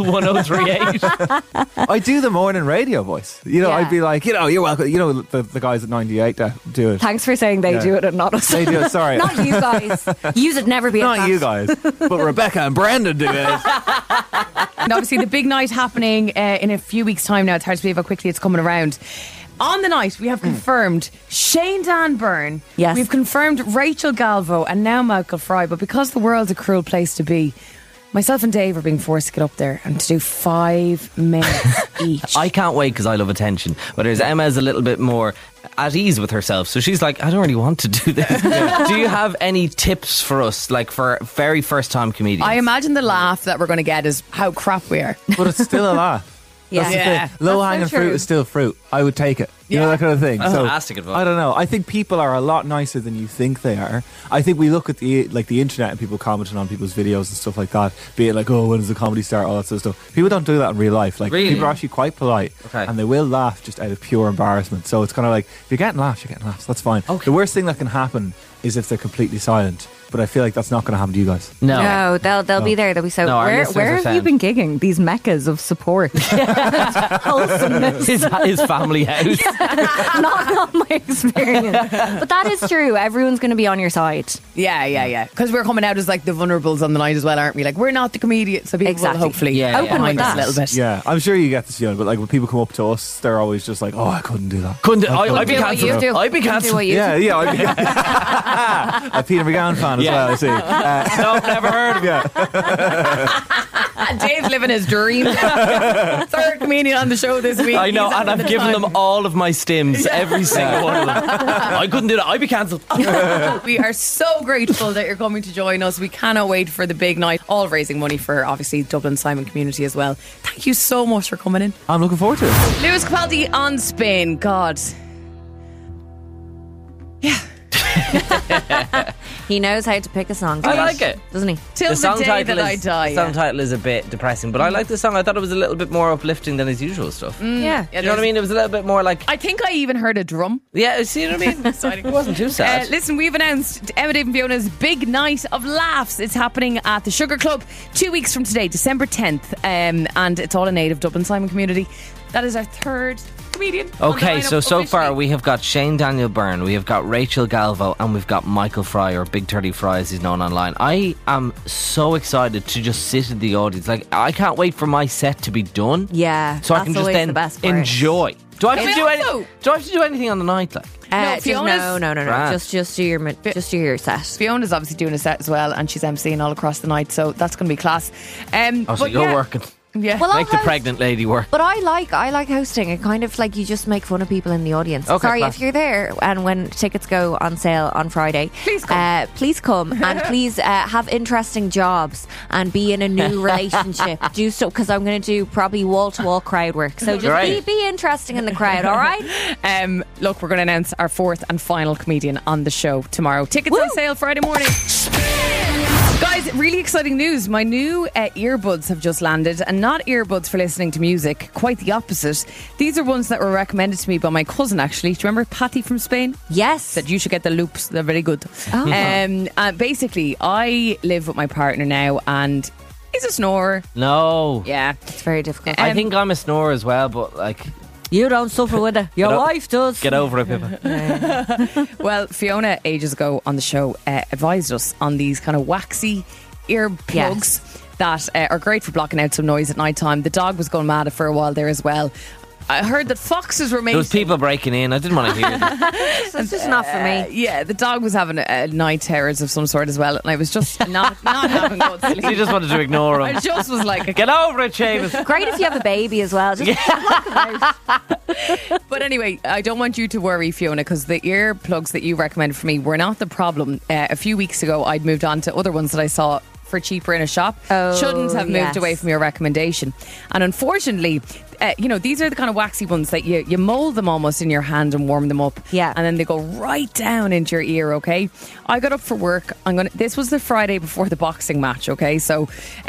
1038. I do the morning radio voice. You know, Yeah. I'd be like, you're welcome. You know, the guys at 98 that do it. Thanks for saying they Yeah. do it and not us. They do it. Sorry. Not you guys. You'd never be Not at you that. guys, but Rebecca and Brandon do it. And obviously the big night happening in a few weeks' time now. It's hard to believe how quickly it's coming around. On the night, we have confirmed Shane Dan Byrne. Yes. We've confirmed Rachel Galvo and now Michael Fry. But because the world's a cruel place to be, myself and Dave are being forced to get up there and to do 5 minutes each. I can't wait because I love attention. Whereas Emma's a little bit more at ease with herself. So she's like, I don't really want to do this. Do you have any tips for us, like for very first time comedians? I imagine the laugh that we're going to get is how crap we are. But it's still a laugh. Yeah. That's the Yeah. thing. Low hanging That's so fruit true. is still fruit. I would take it. You know, that kind of thing. So Fantastic advice. I don't know. I think people are a lot nicer than you think they are. I think we look at the internet and people commenting on people's videos and stuff like that, be it like, oh, when does the comedy start, all that sort of stuff. People don't do that in real life. Like Really? people are actually quite polite, Okay. and they will laugh just out of pure embarrassment. So it's kind of like, if you're getting laughs, you're getting laughs. That's fine. Okay. The worst thing that can happen is if they're completly silent. But I feel like that's not going to happen to you guys. No. they'll be there. They'll be so. No, our where listeners where are have you sound. been gigging? These meccas of support. Wholesomeness. his family house. not my experience. But that is true. Everyone's going to be on your side. Yeah. Because we're coming out as like the vulnerables on the night as well, aren't we? Like, we're not the comedians, so people Exactly. will hopefully Yeah, open yeah. mind us a Open little with bit. Yeah, I'm sure you get this, you know, but like when people come up to us, they're always just like, oh, I couldn't do that. Couldn't I'd be Do what you cancelled. do. I'd be Do what cancelled. you do. Yeah, I'd be a Peter McGann fan as Yeah. well, I see. No, never heard of it. Dave's living his dream. Third comedian on the show this week. I know, He's and having I've the given time. them all of my stims, every single one of them. I couldn't do that. I'd be cancelled. We are so grateful that you're coming to join us. We cannot wait for the big night, all raising money for obviously Dublin Simon community as well. Thank you so much for coming in. I'm looking forward to it. Lewis Capaldi on Spin. God. He knows how to pick a song. I like it. Doesn't he? Till the day that I die. The song title is a bit depressing, but I like the song. I thought it was a little bit more uplifting than his usual stuff. Yeah. You know what I mean? It was a little bit more like... I think I even heard a drum. Yeah, see what I mean? It wasn't too sad. Listen, we've announced Emma, Dave and Fiona's big night of laughs. It's happening at the Sugar Club 2 weeks from today, December 10th. And it's all in aid of Dublin Simon community. That is our third comedian. Okay, so far we have got Shane Daniel Byrne, we have got Rachel Galvo, and we've got Michael Fry, or Big 30 Fry as he's known online. I am so excited to just sit in the audience. Like, I can't wait for my set to be done. Yeah, so I can just always then the best part. enjoy. Do I have to do anything on the night? Like, Fiona's... No. Grand. Just do your set. Fiona's obviously doing a set as well, and she's emceeing all across the night, so that's going to be class. so you're working. Yeah. Well, Make the pregnant lady work. But I like hosting. It kind of like you just make fun of people in the audience. Okay, Sorry, class. if you're there and when tickets go on sale on Friday, please come and please have interesting jobs and be in a new relationship. Do so, because I'm going to do probably wall-to-wall crowd work. So just be interesting in the crowd, all right? Look, we're going to announce our fourth and final comedian on the show tomorrow. Tickets on sale Friday morning. Guys, really exciting news. My new earbuds have just landed, and not earbuds for listening to music, quite the opposite. These are ones that were recommended to me by my cousin, actually. Do you remember Patty from Spain? Yes. Said you should get the loops, they're very good. Basically, I live with my partner now, and he's a snorer. No. Yeah. It's very difficult. I think I'm a snorer as well, but like... You don't suffer with it. Your wife does. Get over it, Pippa. Well, Fiona, ages ago on the show, advised us on these kind of waxy earplugs that are great for blocking out some noise at night time. The dog was going mad for a while there as well. I heard that foxes were mating. There was people breaking in. I didn't want to hear them. It's just not for me. Yeah, the dog was having night terrors of some sort as well, and I was just not having good sleep. So you just wanted to ignore him. I just was like, get over it, Seamus. Great if you have a baby as well. Just But anyway, I don't want you to worry, Fiona, because the earplugs that you recommended for me were not the problem. A few weeks ago, I'd moved on to other ones that I saw for cheaper in a shop. Shouldn't have moved away from your recommendation. And unfortunately, these are the kind of waxy ones that you mould them almost in your hand and warm them up. Yeah. And then they go right down into your ear, okay? I got up for work. This was the Friday before the boxing match, okay? So,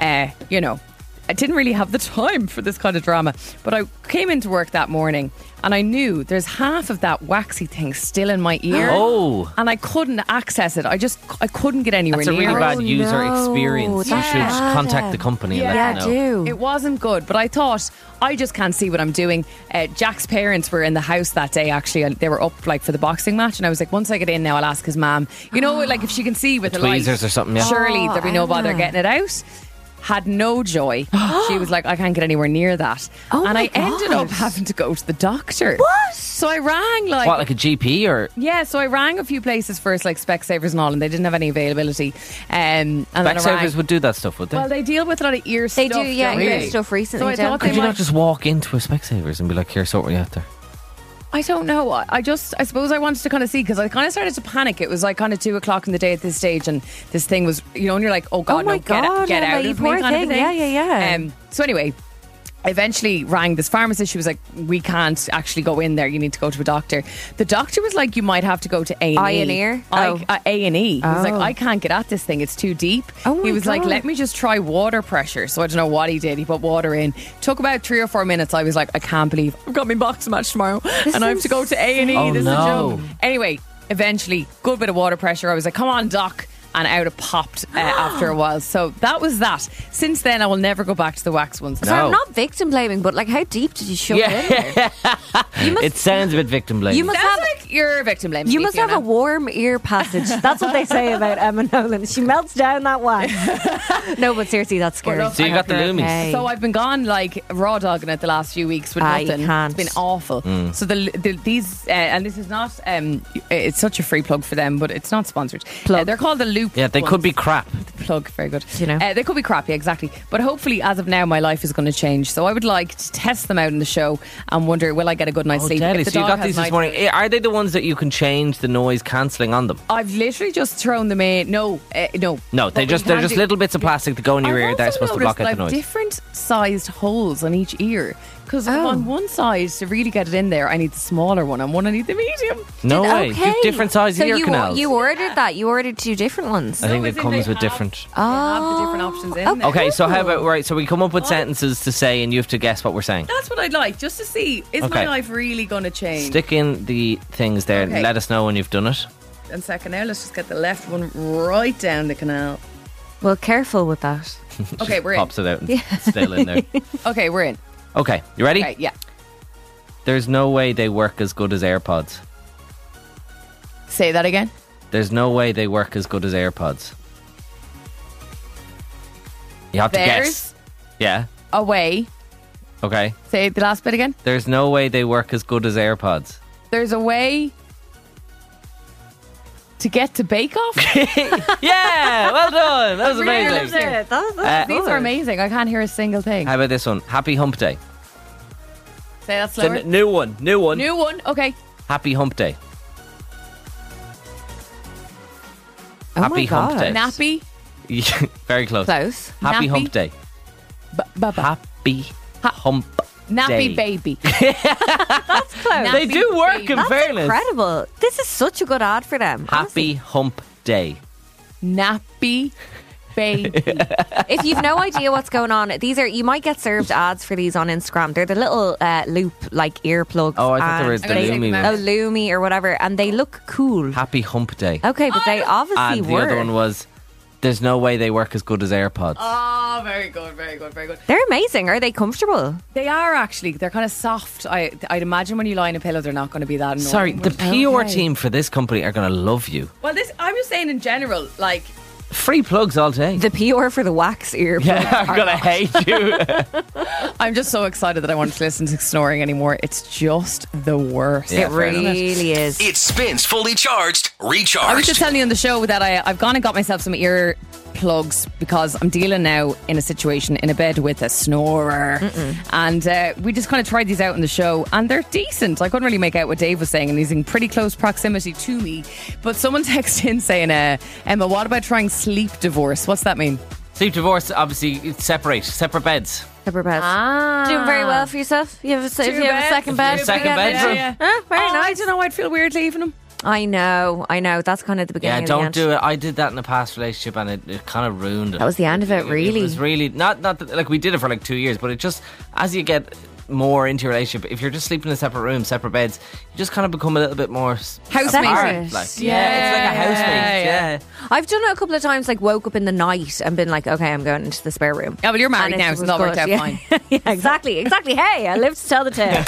I didn't really have the time for this kind of drama, but I came into work that morning and I knew there's half of that waxy thing still in my ear. Oh. And I couldn't access it. I couldn't get anywhere That's a near really it. bad user experience. You should bad. contact the company and let them know. It wasn't good, but I thought, I just can't see what I'm doing. Jack's parents were in the house that day, actually, and they were up for the boxing match, and I was like, once I get in now, I'll ask his mom, if she can see with the light, tweezers or something, yeah. surely there'll be no bother getting it out. Had no joy. She was like, I can't get anywhere near that. And I ended up having to go to the doctor. What? So I rang like a GP or? Yeah, so I rang a few places first, like Specsavers and all, and they didn't have any availability. And Specsavers would do that stuff, would they? Well, they deal with a lot of ear stuff. They do, yeah, ear really? stuff recently. So I thought Could you not just walk into a Specsavers and be like, here, sort what you have there? I don't know. I suppose I wanted to kind of see, because I kind of started to panic. It was like kind of 2 o'clock in the day at this stage, and this thing was, and you're like, oh God, my no, get out Emma, of me kind of thing. Yeah. So anyway, I eventually rang this pharmacist. She was like, we can't actually go in there. You need to go to a doctor. The doctor was like, you might have to go to A&E. Eye and ear? A&E. He was like, I can't get at this thing. It's too deep. Oh he my was like, God. let me just try water pressure. So I don't know what he did. He put water in. Took about 3 or 4 minutes. I was like, I can't believe I've got my boxing match tomorrow and I have to go to A&E. Oh, this is no. a joke. Anyway, eventually, good bit of water pressure. I was like, come on, doc. And out it popped after a while. So that was that. Since then, I will never go back to the wax ones. So I'm not victim blaming, but how deep did you shove it in there? It sounds a bit victim blaming. You must Sounds have like you're a victim blaming. You me, must have Fiona. a warm ear passage. That's what they say about Emma Nolan. She melts down that wax. No, but seriously, that's scary. So you got the loomies. Okay. So I've been gone raw dogging it the last few weeks with You nothing. can't. It's been awful. So these and this is not it's such a free plug for them, but it's not sponsored. Plug. They're called the Loop. Yeah, they could be crap. plug. Very good. You know. They could be crappy, exactly. But hopefully, as of now, my life is going to change. So I would like to test them out in the show and wonder, will I get a good night's sleep? Deadly. If the So you dog got has these this morning. Are they the ones that you can change the noise cancelling on them? I've literally just thrown them in. No. No, But they're we just can do- little bits of plastic that go in your ear. They're supposed to block out the I've noise. different sized holes on each ear. Because on one side, to really get it in there, I need the smaller one. On one, I need the medium. No way. You have different sized So ear canals. you ordered that. You ordered 2 different ones. I think it as in comes they with have- different. They have the different options in there. Okay, so how about, right, so we come up with sentences to say and you have to guess what we're saying. That's what I'd like, just to see, is Okay. my life really going to change? Stick in the things there and Okay. let us know when you've done it. And second now, let's just get the left one right down the canal. Well, careful with that. Okay, we're in. Pops it out and still in there. Okay, we're in. Okay, you ready? Okay, yeah. There's no way they work as good as AirPods. Say that again. There's no way they work as good as AirPods. You have to guess. There's Yeah. a way. Okay. Say the last bit again. There's no way they work as good as AirPods. There's a way to get to Bake Off. Yeah, well done. That was Really amazing. loved it. These are amazing. I can't hear a single thing. How about this one? Happy Hump Day. Say that It's a slower. new one. New one. New one. Okay. Happy Hump Day. Oh Happy my Hump God. Day. Nappy. Very close. Close. Happy Nappy. Hump Day. Happy Hump Nappy Day. baby. That's close. They do work in That's fairness. incredible. This is such a good ad for them. Happy Hump Day. Nappy baby. If you've no idea what's going on, you might get served ads for these on Instagram. They're the little loop like earplugs. Oh, I thought they were and the Lumi ones. Lumi or whatever, and they look cool. Happy Hump Day. Okay, but they obviously And the work. other one was, there's no way they work as good as AirPods. Oh, very good, very good, very good. They're amazing. Are they comfortable? They are actually. They're kind of soft. I'd imagine when you lie in a pillow, they're not going to be that annoying. Sorry, the but- PR Okay. team for this company are going to love you. Well, I'm just saying in general, like. Free plugs all day. The PR for the wax ear. Yeah, I'm going to hate you. I'm just so excited that I want to listen to snoring anymore. It's just the worst. Yeah, It fair enough. really is. It spins fully charged, recharged. I was just telling you on the show that I've gone and got myself some ear plugs because I'm dealing now in a situation in a bed with a snorer. And we just kind of tried these out on the show and they're decent. I couldn't really make out what Dave was saying and he's in pretty close proximity to me. But someone texted in saying, Emma, what about trying sleep divorce? What's that mean? Sleep divorce, obviously, it's separate beds. Separate beds. Ah. Doing very well for yourself. You have a second bed. Second together? bedroom. Yeah. Very I nice. don't know, I'd feel weird leaving him. I know. That's kind of the beginning. Yeah, of the don't end. do it. I did that in a past relationship and it kind of ruined it. That was the end of it, really. It was really, not that, like we did it for like 2 years, but it just, as you get more into your relationship, if you're just sleeping in separate rooms, separate beds, you just kind of become a little bit more Housemate. apart, like. Yeah, it's like a housemate. Yeah. I've done it a couple of times, like woke up in the night and been like, okay, I'm going into the spare room. Yeah, well, you're married And now, it so was that worked good. out Yeah. fine. Yeah, exactly. Hey, I live to tell the tale.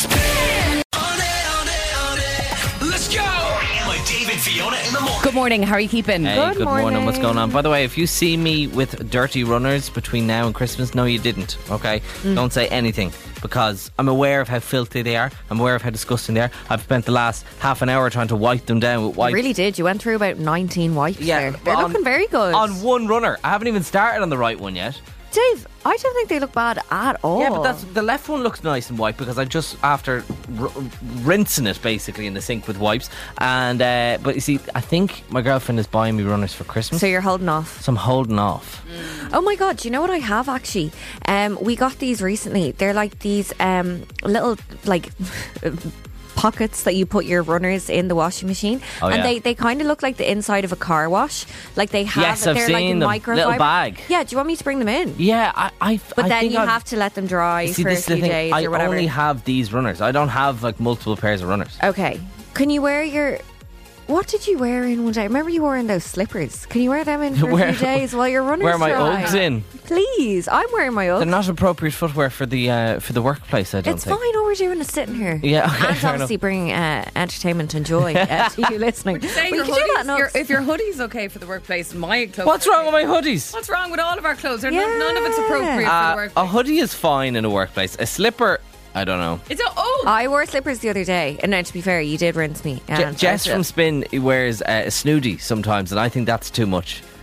Let's go! Emma, Dave, and Fiona in the morning. Good morning, how are you keeping? Hey, good morning. What's going on? By the way, if you see me with dirty runners between now and Christmas, no, you didn't. Okay, don't say anything because I'm aware of how filthy they are. I'm aware of how disgusting they are. I've spent the last half an hour trying to wipe them down with wipes. You really did. You went through about 19 wipes there. They're on- looking very good. on one runner. I haven't even started on the right one yet. Dave, I don't think they look bad at all. Yeah, but that's the left one looks nice and white because I just after rinsing it basically in the sink with wipes. And but you see, I think my girlfriend is buying me runners for Christmas, So you're holding off. so I'm holding off. Oh my god, do you know what I have actually? We got these recently. They're like these little like pockets that you put your runners in the washing machine. Oh, and yeah. they kind of look like the inside of a car wash. Like they have Yes, I've they're like seen in them. microfiber. Little bag. Yeah, do you want me to bring them in? Yeah, But I then think you I've- have to let them dry See, for a this is the few thing. days I or whatever. only have these runners. I don't have like multiple pairs of runners. Okay. Can you wear your... What did you wear in one day? I remember you were in those slippers. Can you wear them in for a few days while your runners Wear my dry? Uggs in. Please, I'm wearing my Uggs. They're not appropriate footwear for the workplace. I don't It's think. fine. All we're doing is sitting here. Yeah, okay, and fair obviously enough. bringing entertainment and joy to you listening. Say But your you can do that in hoodies, Uggs. if your hoodie's okay for the workplace, my clothes. What's wrong with my hoodies? What's wrong with all of our clothes? None of it's appropriate for the workplace. A hoodie is fine in a workplace. A slipper, I don't know. It's I wore slippers the other day, and now to be fair, you did rinse me. And Jess I from Spin wears a snooty sometimes, and I think that's too much.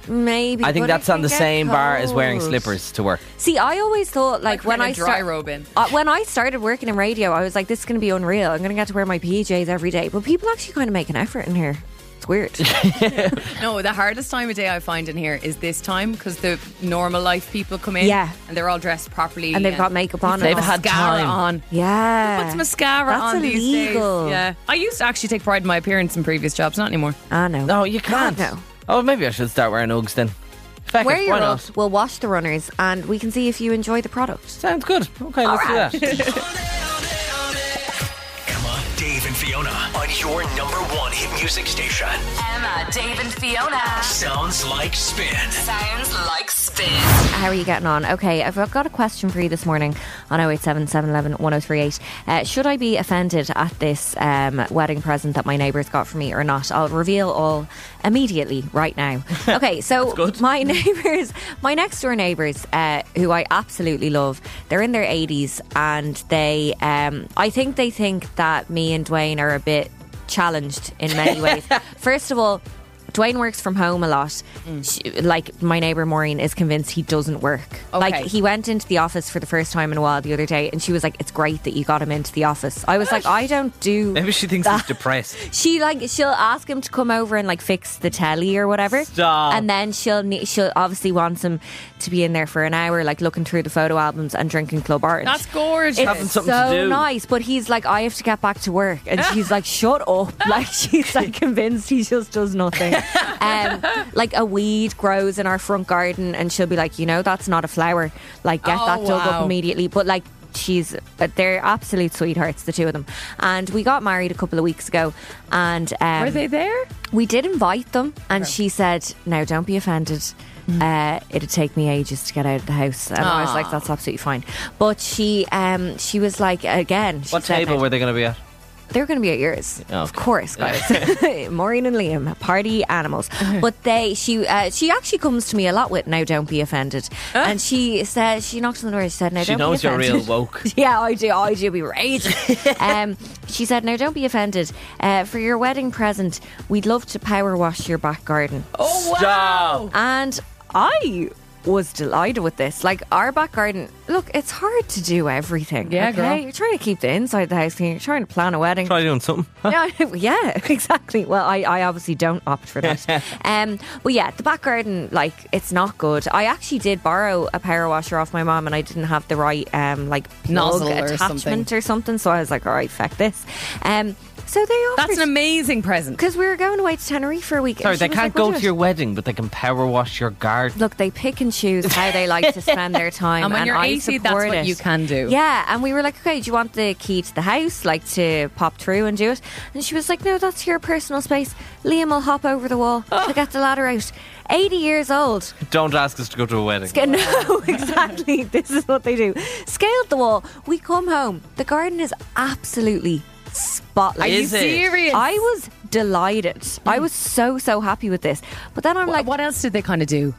Maybe. I think but that's it on the can get same bar as wearing cold. slippers to work. See, I always thought like when I dry robe in. when I started working in radio, I was like, this is going to be unreal. I'm going to get to wear my PJs every day. But people actually kind of make an effort in here. It's weird. No, the hardest time of day I find in here is this time because the normal life people come in and they're all dressed properly And they've got makeup on. They've and had mascara time. on. Yeah. Who puts mascara That's on these illegal. days? Yeah, I used to actually take pride in my appearance in previous jobs, not anymore. I know. No, you can't. No. Oh, maybe I should start wearing Uggs then. Feck Wear it, your why not? Uggs, we'll wash the runners and we can see if you enjoy the product. Sounds good. Okay, let's do that. Come on, Dave and Fiona on your number one hit music station. Emma, Dave and Fiona. Sounds like spin. Sounds like spin. How are you getting on? Okay, I've got a question for you this morning on 087 711 1038. Should I be offended at this wedding present that my neighbours got for me or not? I'll reveal all immediately right now. Okay, so my neighbours, my next door neighbours, who I absolutely love, they're in their 80s and they, I think they think that me and Dwayne are a bit challenged in many ways. First of all, Dwayne works from home a lot. Like my neighbour Maureen is convinced he doesn't work. Okay. Like he went into the office for the first time in a while the other day and she was like, it's great that you got him into the office. I was like, I don't do Maybe she thinks that. he's depressed. She'll ask him to come over and like fix the telly or whatever. Stop. And then she'll obviously wants him to be in there for an hour, like looking through the photo albums and drinking Club Orange. That's gorgeous. It's Having something to so do. nice, but he's like, I have to get back to work, and she's like, shut up. Like she's like convinced he just does nothing. Like a weed grows in our front garden, and she'll be like, you know, that's not a flower. Like get that dug up immediately. But like they're absolute sweethearts, the two of them. And we got married a couple of weeks ago, and Were they there? we did invite them, and she said, now don't be offended, it'd take me ages to get out of the house. And I was like, that's absolutely fine. But she was like, again, she What said, table now, were they going to be at? they're going to be at yours, Oh, of okay. course, guys. Maureen and Liam, party animals. But she actually comes to me a lot with, now don't be offended. And she said, she knocked on the door, she said, now She don't knows be you're offended. real woke. Yeah, I do be raging. She said, now don't be offended, for your wedding present we'd love to power wash your back garden. Oh, wow. Stop. And I was delighted with this. Like our back garden, look, it's hard to do everything. Yeah, okay? girl. You're trying to keep the inside of the house clean, you're trying to plan a wedding. Try doing something. Yeah, exactly. Well, I obviously don't opt for that. But yeah, the back garden, like, it's not good. I actually did borrow a power washer off my mum, and I didn't have the right like plug Nozzle or attachment or something. So I was like, all right, feck this. So they offered, That's an amazing present. because we were going away to Tenerife for a week. Sorry, and they she was can't like, "We'll go do to it." your wedding, but they can power wash your garden. Look, they pick and choose how they like to spend their time. And when you're I 80, that's support what it. you can do. Yeah, and we were like, okay, do you want the key to the house, like to pop through and do it? And she was like, no, that's your personal space. Liam will hop over the wall to get the ladder out. 80 years old. Don't ask us to go to a wedding. No, exactly. This is what they do. Scaled the wall. We come home. The garden is absolutely spotless. Are you Is it? serious? I was delighted. I was so happy with this. But then I'm like, what else did they kind of do?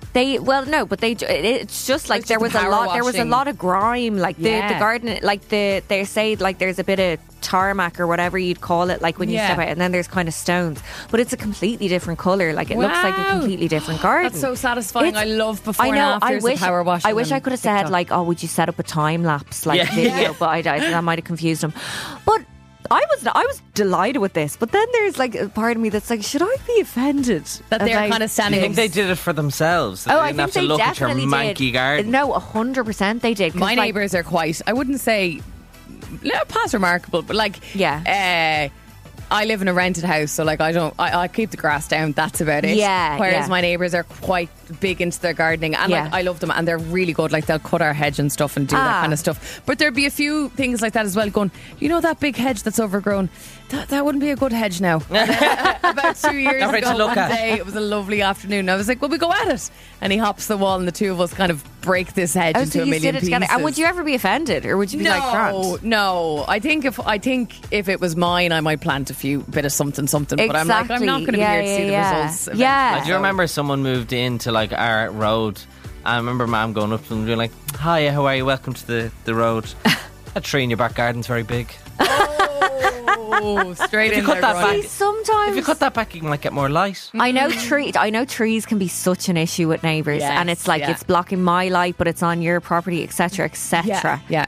it's just like It's there just was the a power lot. There was a washing. lot of grime, like the Yeah. garden, like they say, like there's a bit of tarmac or whatever you'd call it, like when you Yeah. step out, and then there's kind of stones, but it's a completely different color. Like it looks like a Wow. completely different garden. That's so satisfying. It's- I love before I know. and afters of power washing. I wish I on could have said TikTok. like, oh, would you set up a time lapse like Yeah. video? Yeah. But that might have confused him. But I was delighted with this. But then there's like a part of me that's like, should I be offended that they're about kind of Do standing. you think they did it for themselves? So Oh, they I didn't think have to they look at your definitely manky did. garden. No, 100% they did. 'cause, My like, neighbours are quite, I wouldn't say past remarkable, but like, Yeah. I live in a rented house, so like I keep the grass down, that's about it. Yeah, Whereas yeah. my neighbours are quite big into their gardening, and like Yeah. I love them, and they're really good. Like they'll cut our hedge and stuff and do that kind of stuff. But there'd be a few things like that as well. Going, you know, that big hedge that's overgrown, that wouldn't be a good hedge now. About 2 years Not right ago, to look one at. day it was a lovely afternoon. I was like, well, we go at it, and he hops the wall, and the two of us kind of break this hedge Oh, into so a you million did it pieces. together. And would you ever be offended, or would you be like, grand? No. I think if it was mine, I might plant a bit of something. But I'm like, I'm not going to be here to see the results. eventually. Yeah. I do remember someone moved into like our road. I remember Mum going up to them and being like, "Hi, how are you? Welcome to the road. That tree in your back garden's very big." Oh, straight If in you cut there. that Brian. back, Sometimes if you cut that back, you might get more light. I know trees can be such an issue with neighbours, Yes, and it's like yeah. it's blocking my light, but it's on your property, etc., etc. Yeah.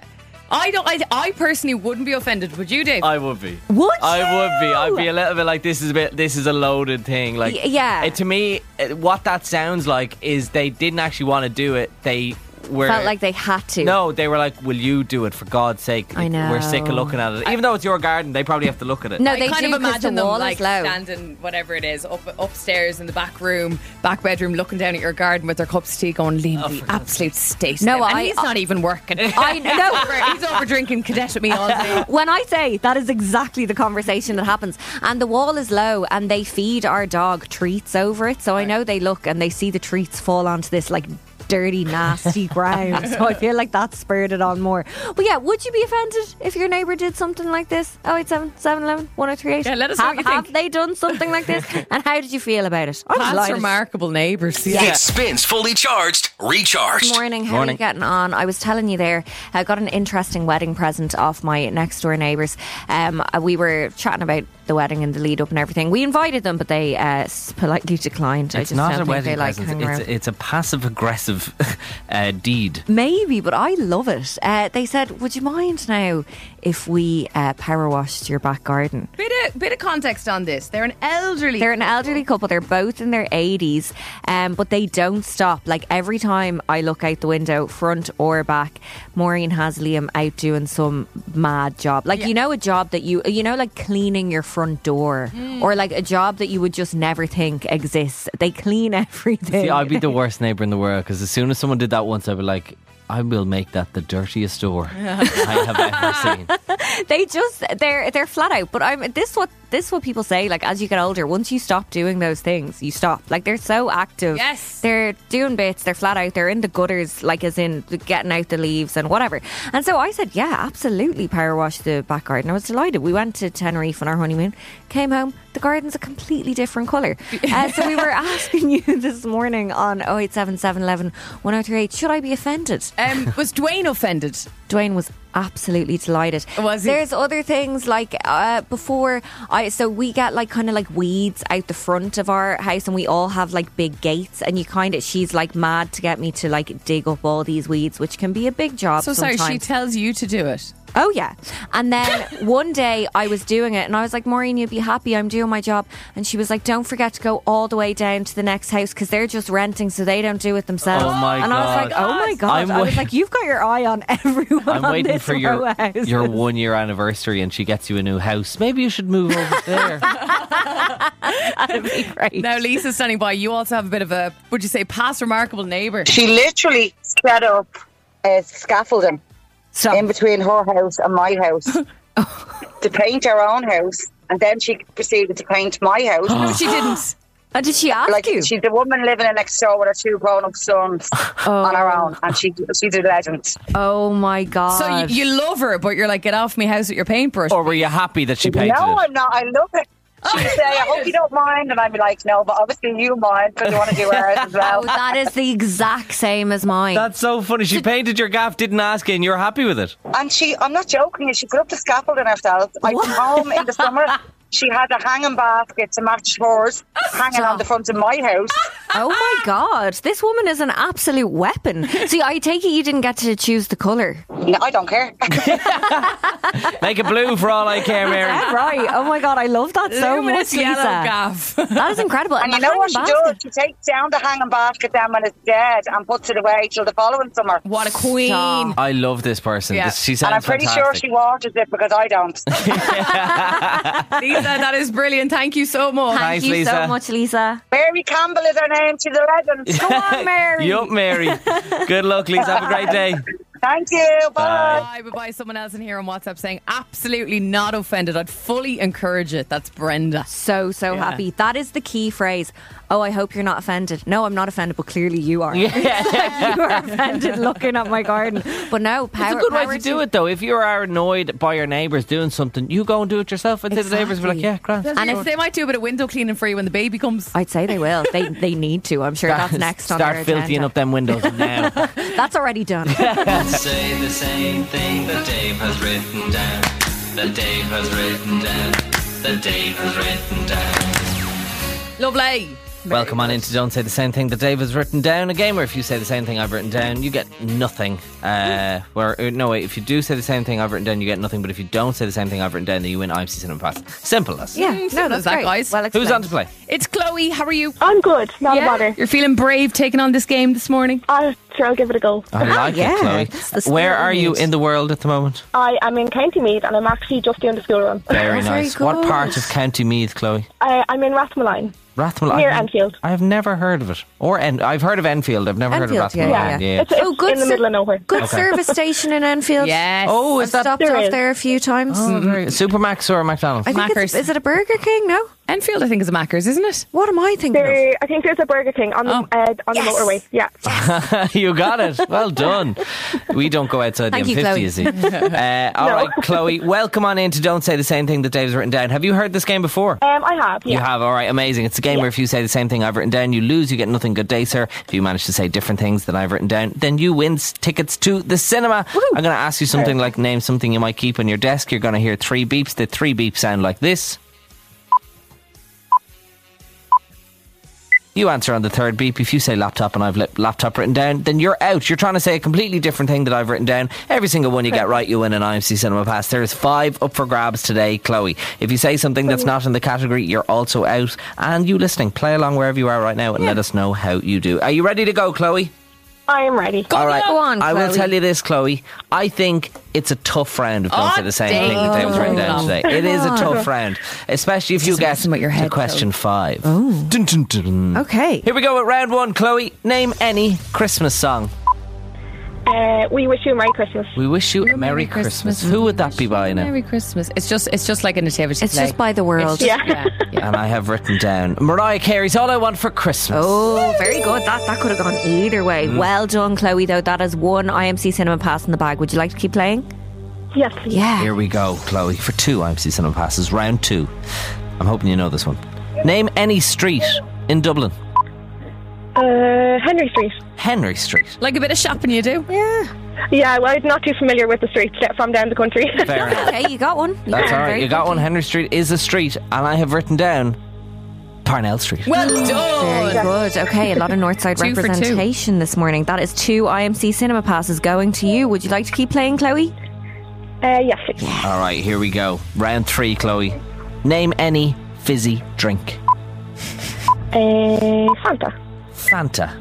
I personally wouldn't be offended. Would you, Dave? I would be. Would I would be. you? I'd be a little bit like this is a loaded thing. Like yeah. To me, what that sounds like is they didn't actually want to do it. They were Felt like they had to. No, they were like, "Will you do it for God's sake?" I know. We're sick of looking at it. Even though it's your garden, they probably have to look at it. No, I they kind do of 'cause imagine the them wall like is low. standing, whatever it is, upstairs in the back room, back bedroom, looking down at your garden with their cups of tea, going, "Liam, the absolute state." No, and I- he's not even working. I know. He's over drinking cadet with me all day. When I say that is exactly the conversation that happens, and the wall is low, and they feed our dog treats over it, so I know they look and they see the treats fall onto this like dirty, nasty ground. So I feel like that spurred it on more. But yeah, would you be offended if your neighbour did something like this? 087 711 1038. Yeah, let us know what you think. Have they done something like this? And how did you feel about it? I'm That's delighted. remarkable neighbours. It spins fully charged, recharged. Morning, how are you getting on? I was telling you there, I got an interesting wedding present off my next door neighbours. We were chatting about the wedding and the lead up and everything. We invited them, but they politely declined. I It's just not don't a think wedding they like present. hanging around. It's a passive aggressive deed. Maybe, but I love it. They said, would you mind now if we power washed your back garden? Bit of context on this. They're an elderly couple. They're both in their 80s, but they don't stop. Like every time I look out the window, front or back, Maureen has Liam out doing some mad job. Like, you know, a job that you know, like cleaning your front door or like a job that you would just never think exists. They clean everything. See, I'd be the worst neighbour in the world because as soon as someone did that once, I'd be like, I will make that the dirtiest door I have ever seen. They're flat out. But this is what people say. Like as you get older, once you stop doing those things, you stop. Like they're so active. Yes, they're doing bits. They're flat out. They're in the gutters, like as in getting out the leaves and whatever. And so I said, yeah, absolutely, power wash the back garden. I was delighted. We went to Tenerife on our honeymoon. Came home. The garden's a completely different colour. So we were asking you this morning on 087 711 1038. Should I be offended? Was Dwayne offended? Dwayne was absolutely delighted. Was he? There's other things like so we get like kind of like weeds out the front of our house, and we all have like big gates, and she's like mad to get me to like dig up all these weeds, which can be a big job. So sometimes. sorry, she tells you to do it. Oh yeah. And then one day I was doing it and I was like, Maureen, you'll be happy I'm doing my job. And she was like, don't forget to go all the way down to the next house because they're just renting, so they don't do it themselves. Oh my and I was like, God. oh my God. I was like, you've got your eye on everyone. I'm on waiting this for row of houses. your 1 year anniversary and she gets you a new house. Maybe you should move over there. That'd be great. Now Lisa's standing by. You also have a bit of a, would you say, past remarkable neighbour? She literally set up scaffolding in between her house and my house to paint her own house, and then she proceeded to paint my house. No, she didn't. Did she ask you? She's the woman living in next door with her two grown-up sons on her own, and she's a legend. Oh my God. So you love her, but you're like, get off my house with your paintbrush. Or were you happy that she painted No, it? I'm not. I love it. She'd say, I hope you don't mind. And I'd be like, no, but obviously you mind because you want to do hers as well. Oh, that is the exact same as mine. That's so funny. She painted your gaff, didn't ask you, and you're happy with it. And I'm not joking, she put up the scaffolding herself. I come home in the summer. She had a hanging basket to match hers hanging on the front of my house. Oh my God, this woman is an absolute weapon. See, I take it you didn't get to choose the colour. No, I don't care. Make it blue for all I care, Mary. Yeah, right. Oh my God, I love that so much, Lisa. Yellow gaff. That is incredible. And the you know what she hanging does? basket. She takes down the hanging basket then when it's dead and puts it away till the following summer. What a queen. I love this person. Yeah. She sounds And I'm pretty fantastic. sure she waters it because I don't. Lisa, that is brilliant. Thank you so much. Thank you so much, Lisa. Mary Campbell is her name. She's a legend. Go on, Mary. Yup, Mary. Good luck, Lisa. Have a great day. Thank you. Bye. Bye. Someone else in here on WhatsApp saying, absolutely not offended. I'd fully encourage it. That's Brenda. So happy. That is the key phrase. Oh, I hope you're not offended. No, I'm not offended, but clearly you are. Yeah. You are offended looking at my garden. But no, It's a good way to do it, though. If you are annoyed by your neighbours doing something, you go and do it yourself. And the neighbours will be like, yeah, grand. And if they might do a bit of window cleaning for you when the baby comes. I'd say they will. They need to. I'm sure that's next on their Start filthying agenda. up them windows now. That's already done. Say the same thing that Dave has written down. that Dave has written down. That Dave has written down. Lovely. Welcome on into Don't Say the Same Thing That Dave has written down, a game where if you say the same thing I've written down, you get nothing. If you do say the same thing I've written down, you get nothing. But if you don't say the same thing I've written down, then you win IMC Cinema Pass. Simple as. Yeah, that's that, guys. Well, who's on to play? It's Chloe. How are you? I'm good. Not a bother. You're feeling brave taking on this game this morning? Sure, I'll give it a go. I like it, Chloe. Where are you in the world at the moment? I am in County Meath and I'm actually just doing the school run. Very nice. What part of County Meath, Chloe? I'm in Rathmaline. Rathmaline. Near Enfield. I have never heard of it. I've heard of Enfield. I've never heard of Rathmaline. Yeah. It's good in the middle of nowhere. Good service station in Enfield. Yes. Oh, is I've that stopped off there a few times. Oh, Supermax or McDonald's? I think is it a Burger King? No, Enfield. I think is a Macca's, isn't it? What am I thinking of? I think there's a Burger King on the motorway. Yeah. You got it. Well done. We don't go outside Thank the you, M50, Chloe. you see. All right, Chloe, welcome on in to Don't Say the Same Thing That Dave's written down. Have you heard this game before? I have, yeah. You have, all right, amazing. It's a game where if you say the same thing I've written down, you lose, you get nothing. Good day, sir. If you manage to say different things than I've written down, then you win tickets to the cinema. Woo. I'm going to ask you something like name something you might keep on your desk. You're going to hear 3 beeps. The 3 beeps sound like this. You answer on the 3rd beep. If you say laptop and I've laptop written down, then you're out. You're trying to say a completely different thing that I've written down. Every single one you get right, you win an IMC Cinema Pass. There's 5 up for grabs today, Chloe. If you say something that's not in the category, you're also out. And you listening, play along wherever you are right now and let us know how you do. Are you ready to go, Chloe? I am ready. All right. Go on, I will Chloe. tell you this, Chloe. I think it's a tough round of Don't Say the Same Thing that Dave's written down today. It is a tough round, especially if you get to question 5. Oh. Dun, dun, dun. Okay. Here we go with round 1, Chloe. Name any Christmas song. We wish you a Merry Christmas. We wish you a Merry Christmas. Who would that be by now? Merry Christmas. It's just like a nativity It's play. just by the world. Yeah. And I have written down Mariah Carey's All I Want for Christmas. Oh, very good. That could have gone either way. Well done, Chloe, though. That is 1 IMC Cinema Pass in the bag. Would you like to keep playing? Yes, please. Yeah. Here we go, Chloe, for 2 IMC Cinema Passes. Round 2. I'm hoping you know this one. Name any street in Dublin. Henry Street. Henry Street. Like a bit of shopping you do? Yeah, well, I'm not too familiar with the streets from down the country. Fair enough. Okay, you got one. That's all right. You got one. Henry Street is a street, and I have written down Parnell Street. Well done. Very good. Okay, a lot of Northside 2 for 2. representation this morning. That is 2 IMC Cinema Passes going to you. Would you like to keep playing, Chloe? Yes, please. All right, here we go. Round 3, Chloe. Name any fizzy drink. Fanta. Fanta.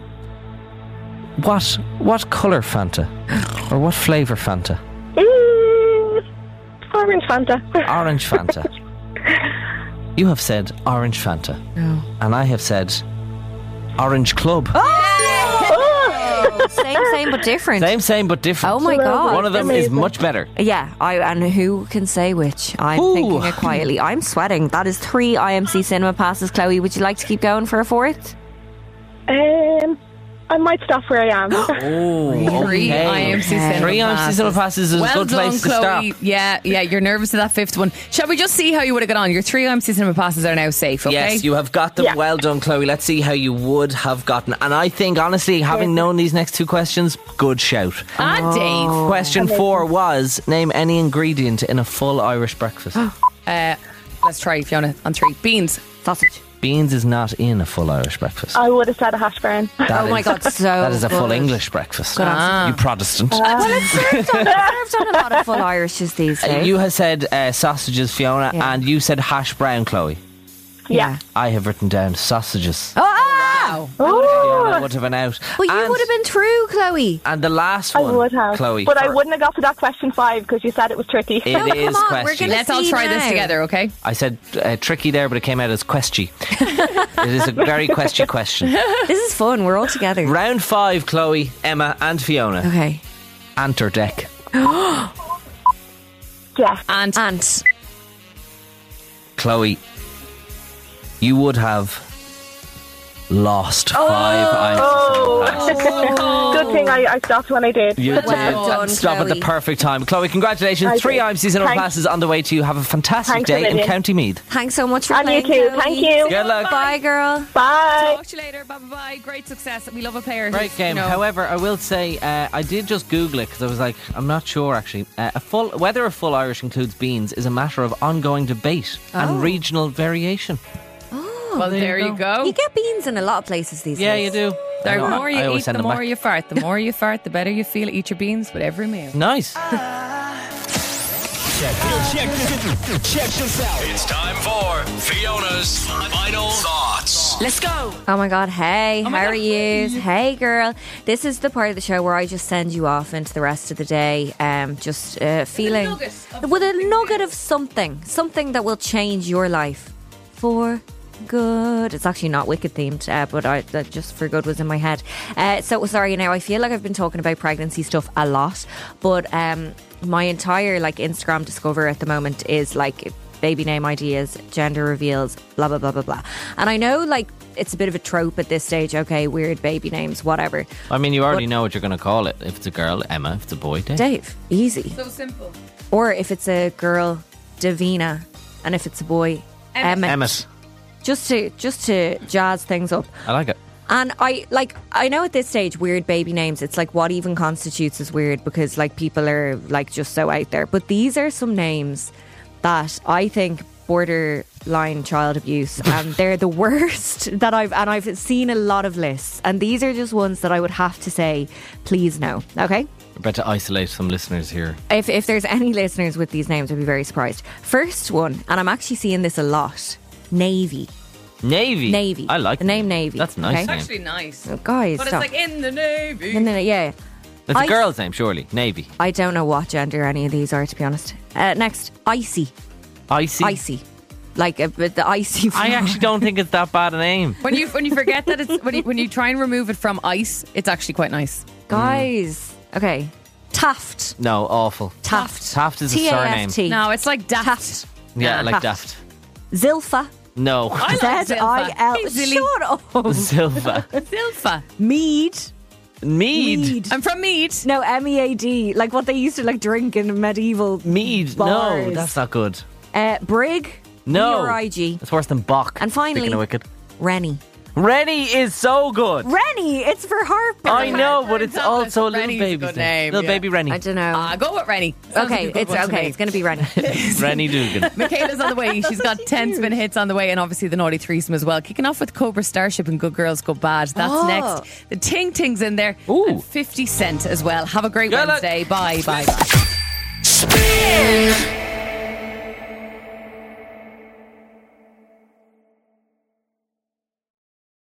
What colour Fanta? Or what flavour Fanta? Orange Fanta. Orange Fanta. You have said Orange Fanta. No. And I have said Orange Club. Same but different. Same but different. Oh my God. One of them is much better. Yeah, and who can say which? I'm thinking it quietly. I'm sweating. That is 3 IMC Cinema Passes, Chloe. Would you like to keep going for a 4th? I might stop where I am. Oh, 3 IMC Cinema 3 IMC Cinema Passes is a good place to Chloe. stop. Yeah, you're nervous to that 5th one. Shall we just see how you would have got on? Your 3 IMC Cinema Passes are now safe, okay? Yes, you have got them. Yeah. Well done, Chloe. Let's see how you would have gotten. And I think, honestly, having known these next 2 questions, good shout. Dave. Question 4 was, name any ingredient in a full Irish breakfast. Let's try, Fiona, on 3. Beans. Sausage. Beans is not in a full Irish breakfast. I would have said a hash brown. That my is- God, so that is a full good. English breakfast. Good answer. You Protestant. Well, it's served on a lot of full Irishes these days. You have said sausages, Fiona, Yeah. and you said hash brown, Chloe. Yeah. I have written down sausages. Wow. Fiona would have been out. Well, you And- would have been through, Chloe. And the last I one, would have. Chloe. But I wouldn't have got to that question 5 because you said it was tricky. It No, is come on, we're question. gonna Let's all see try this now. together, okay? I said tricky there, but it came out as questy. It is a very questy question. This is fun. We're all together. Round 5, Chloe, Emma, and Fiona. Okay. Ant or deck? Yeah. Ant. Chloe, you would have lost 5 I'm Good thing I stopped when I did. You Well did. done, Stop at the Chloe. perfect time. Chloe, congratulations. I 3 did. IMC Cinema Thanks. passes on the way to you. Have a fantastic Thanks a day in million. County Meath. Thanks so much for And you playing, too. Chloe. Thank you. Good luck. Bye, girl. Bye. Talk to you later. Bye. Great success. We love a player. Great who's, game. you know, However, I will say I did just Google it because I was like, I'm not sure actually. Whether a full Irish includes beans is a matter of ongoing debate and regional variation. well, there you go. You get beans in a lot of places these Yeah, days. you do. The I know. more I you always eat, send the them more back. you fart. The more you fart, the better you feel. Eat your beans with every meal. Nice. Check this out. It's time for Fiona's Final Thoughts. Let's go. Oh my God, hey, my how God, are you? Hey girl. This is the part of the show where I just send you off into the rest of the day just feeling with a nugget of something that will change your life for good. It's actually not Wicked themed, but that just for good was in my head. So sorry, now I feel like I've been talking about pregnancy stuff a lot, but my entire like Instagram discover at the moment is like baby name ideas, gender reveals, blah blah blah blah blah. And I know like it's a bit of a trope at this stage. Okay, weird baby names, whatever. I mean, you already know what you're going to call it. If it's a girl, Emma. If it's a boy, Dave. Dave, easy. So simple. Or if it's a girl, Davina, and if it's a boy, Emmett. Emmett. Just to jazz things up. I like it. And I know at this stage weird baby names, it's like what even constitutes as weird, because like people are like just so out there. But these are some names that I think borderline child abuse, and they're the worst that I've seen a lot of lists, and these are just ones that I would have to say please no. Okay? We're about to isolate some listeners here. If there's any listeners with these names, I'd be very surprised. First one, and I'm actually seeing this a lot, Navy. Navy. I like the name Navy. That's a nice okay? It's name. actually nice. Oh, guys, But it's stop. like in the Navy. Yeah. It's a girl's name, surely. Navy. I don't know what gender any of these are, to be honest. Next, Icy. Icy. Like the icy floor. I actually don't think it's that bad a name. When you forget that it's when you try and remove it from ice, it's actually quite nice. Guys, okay. Taft. No, awful. Taft. Taft is a surname. T-A-F-T. No, it's like daft. Yeah, like Taft. daft. Zilpha. No. I like Z-I-L. Zilpha. Silly. Shut up. Silva. Zilpha. Mead. Mead. I'm from Mead. No, MEAD. Like what they used to like drink in medieval Mead. bars. No, that's not good. Brig. No. B-R-I-G. It's worse than Bach. And finally, Speaking of Wicked. Rennie. Rennie is so good. Rennie. It's for heartburn. I know, but it's also little Rennie's a baby's good name. name, Little yeah. baby Rennie. I don't know. Go with Rennie. Sounds like Okay, a good it's one to okay. me. It's going to be Rennie. Rennie Dugan. Michaela's on the way. She's got 10 spin hits on the way, and obviously the naughty threesome as well. Kicking off with Cobra Starship and Good Girls Go Bad. That's next. The Ting Tings in there. Ooh. And 50 Cent as well. Have a great Good luck. Wednesday. Bye. Spin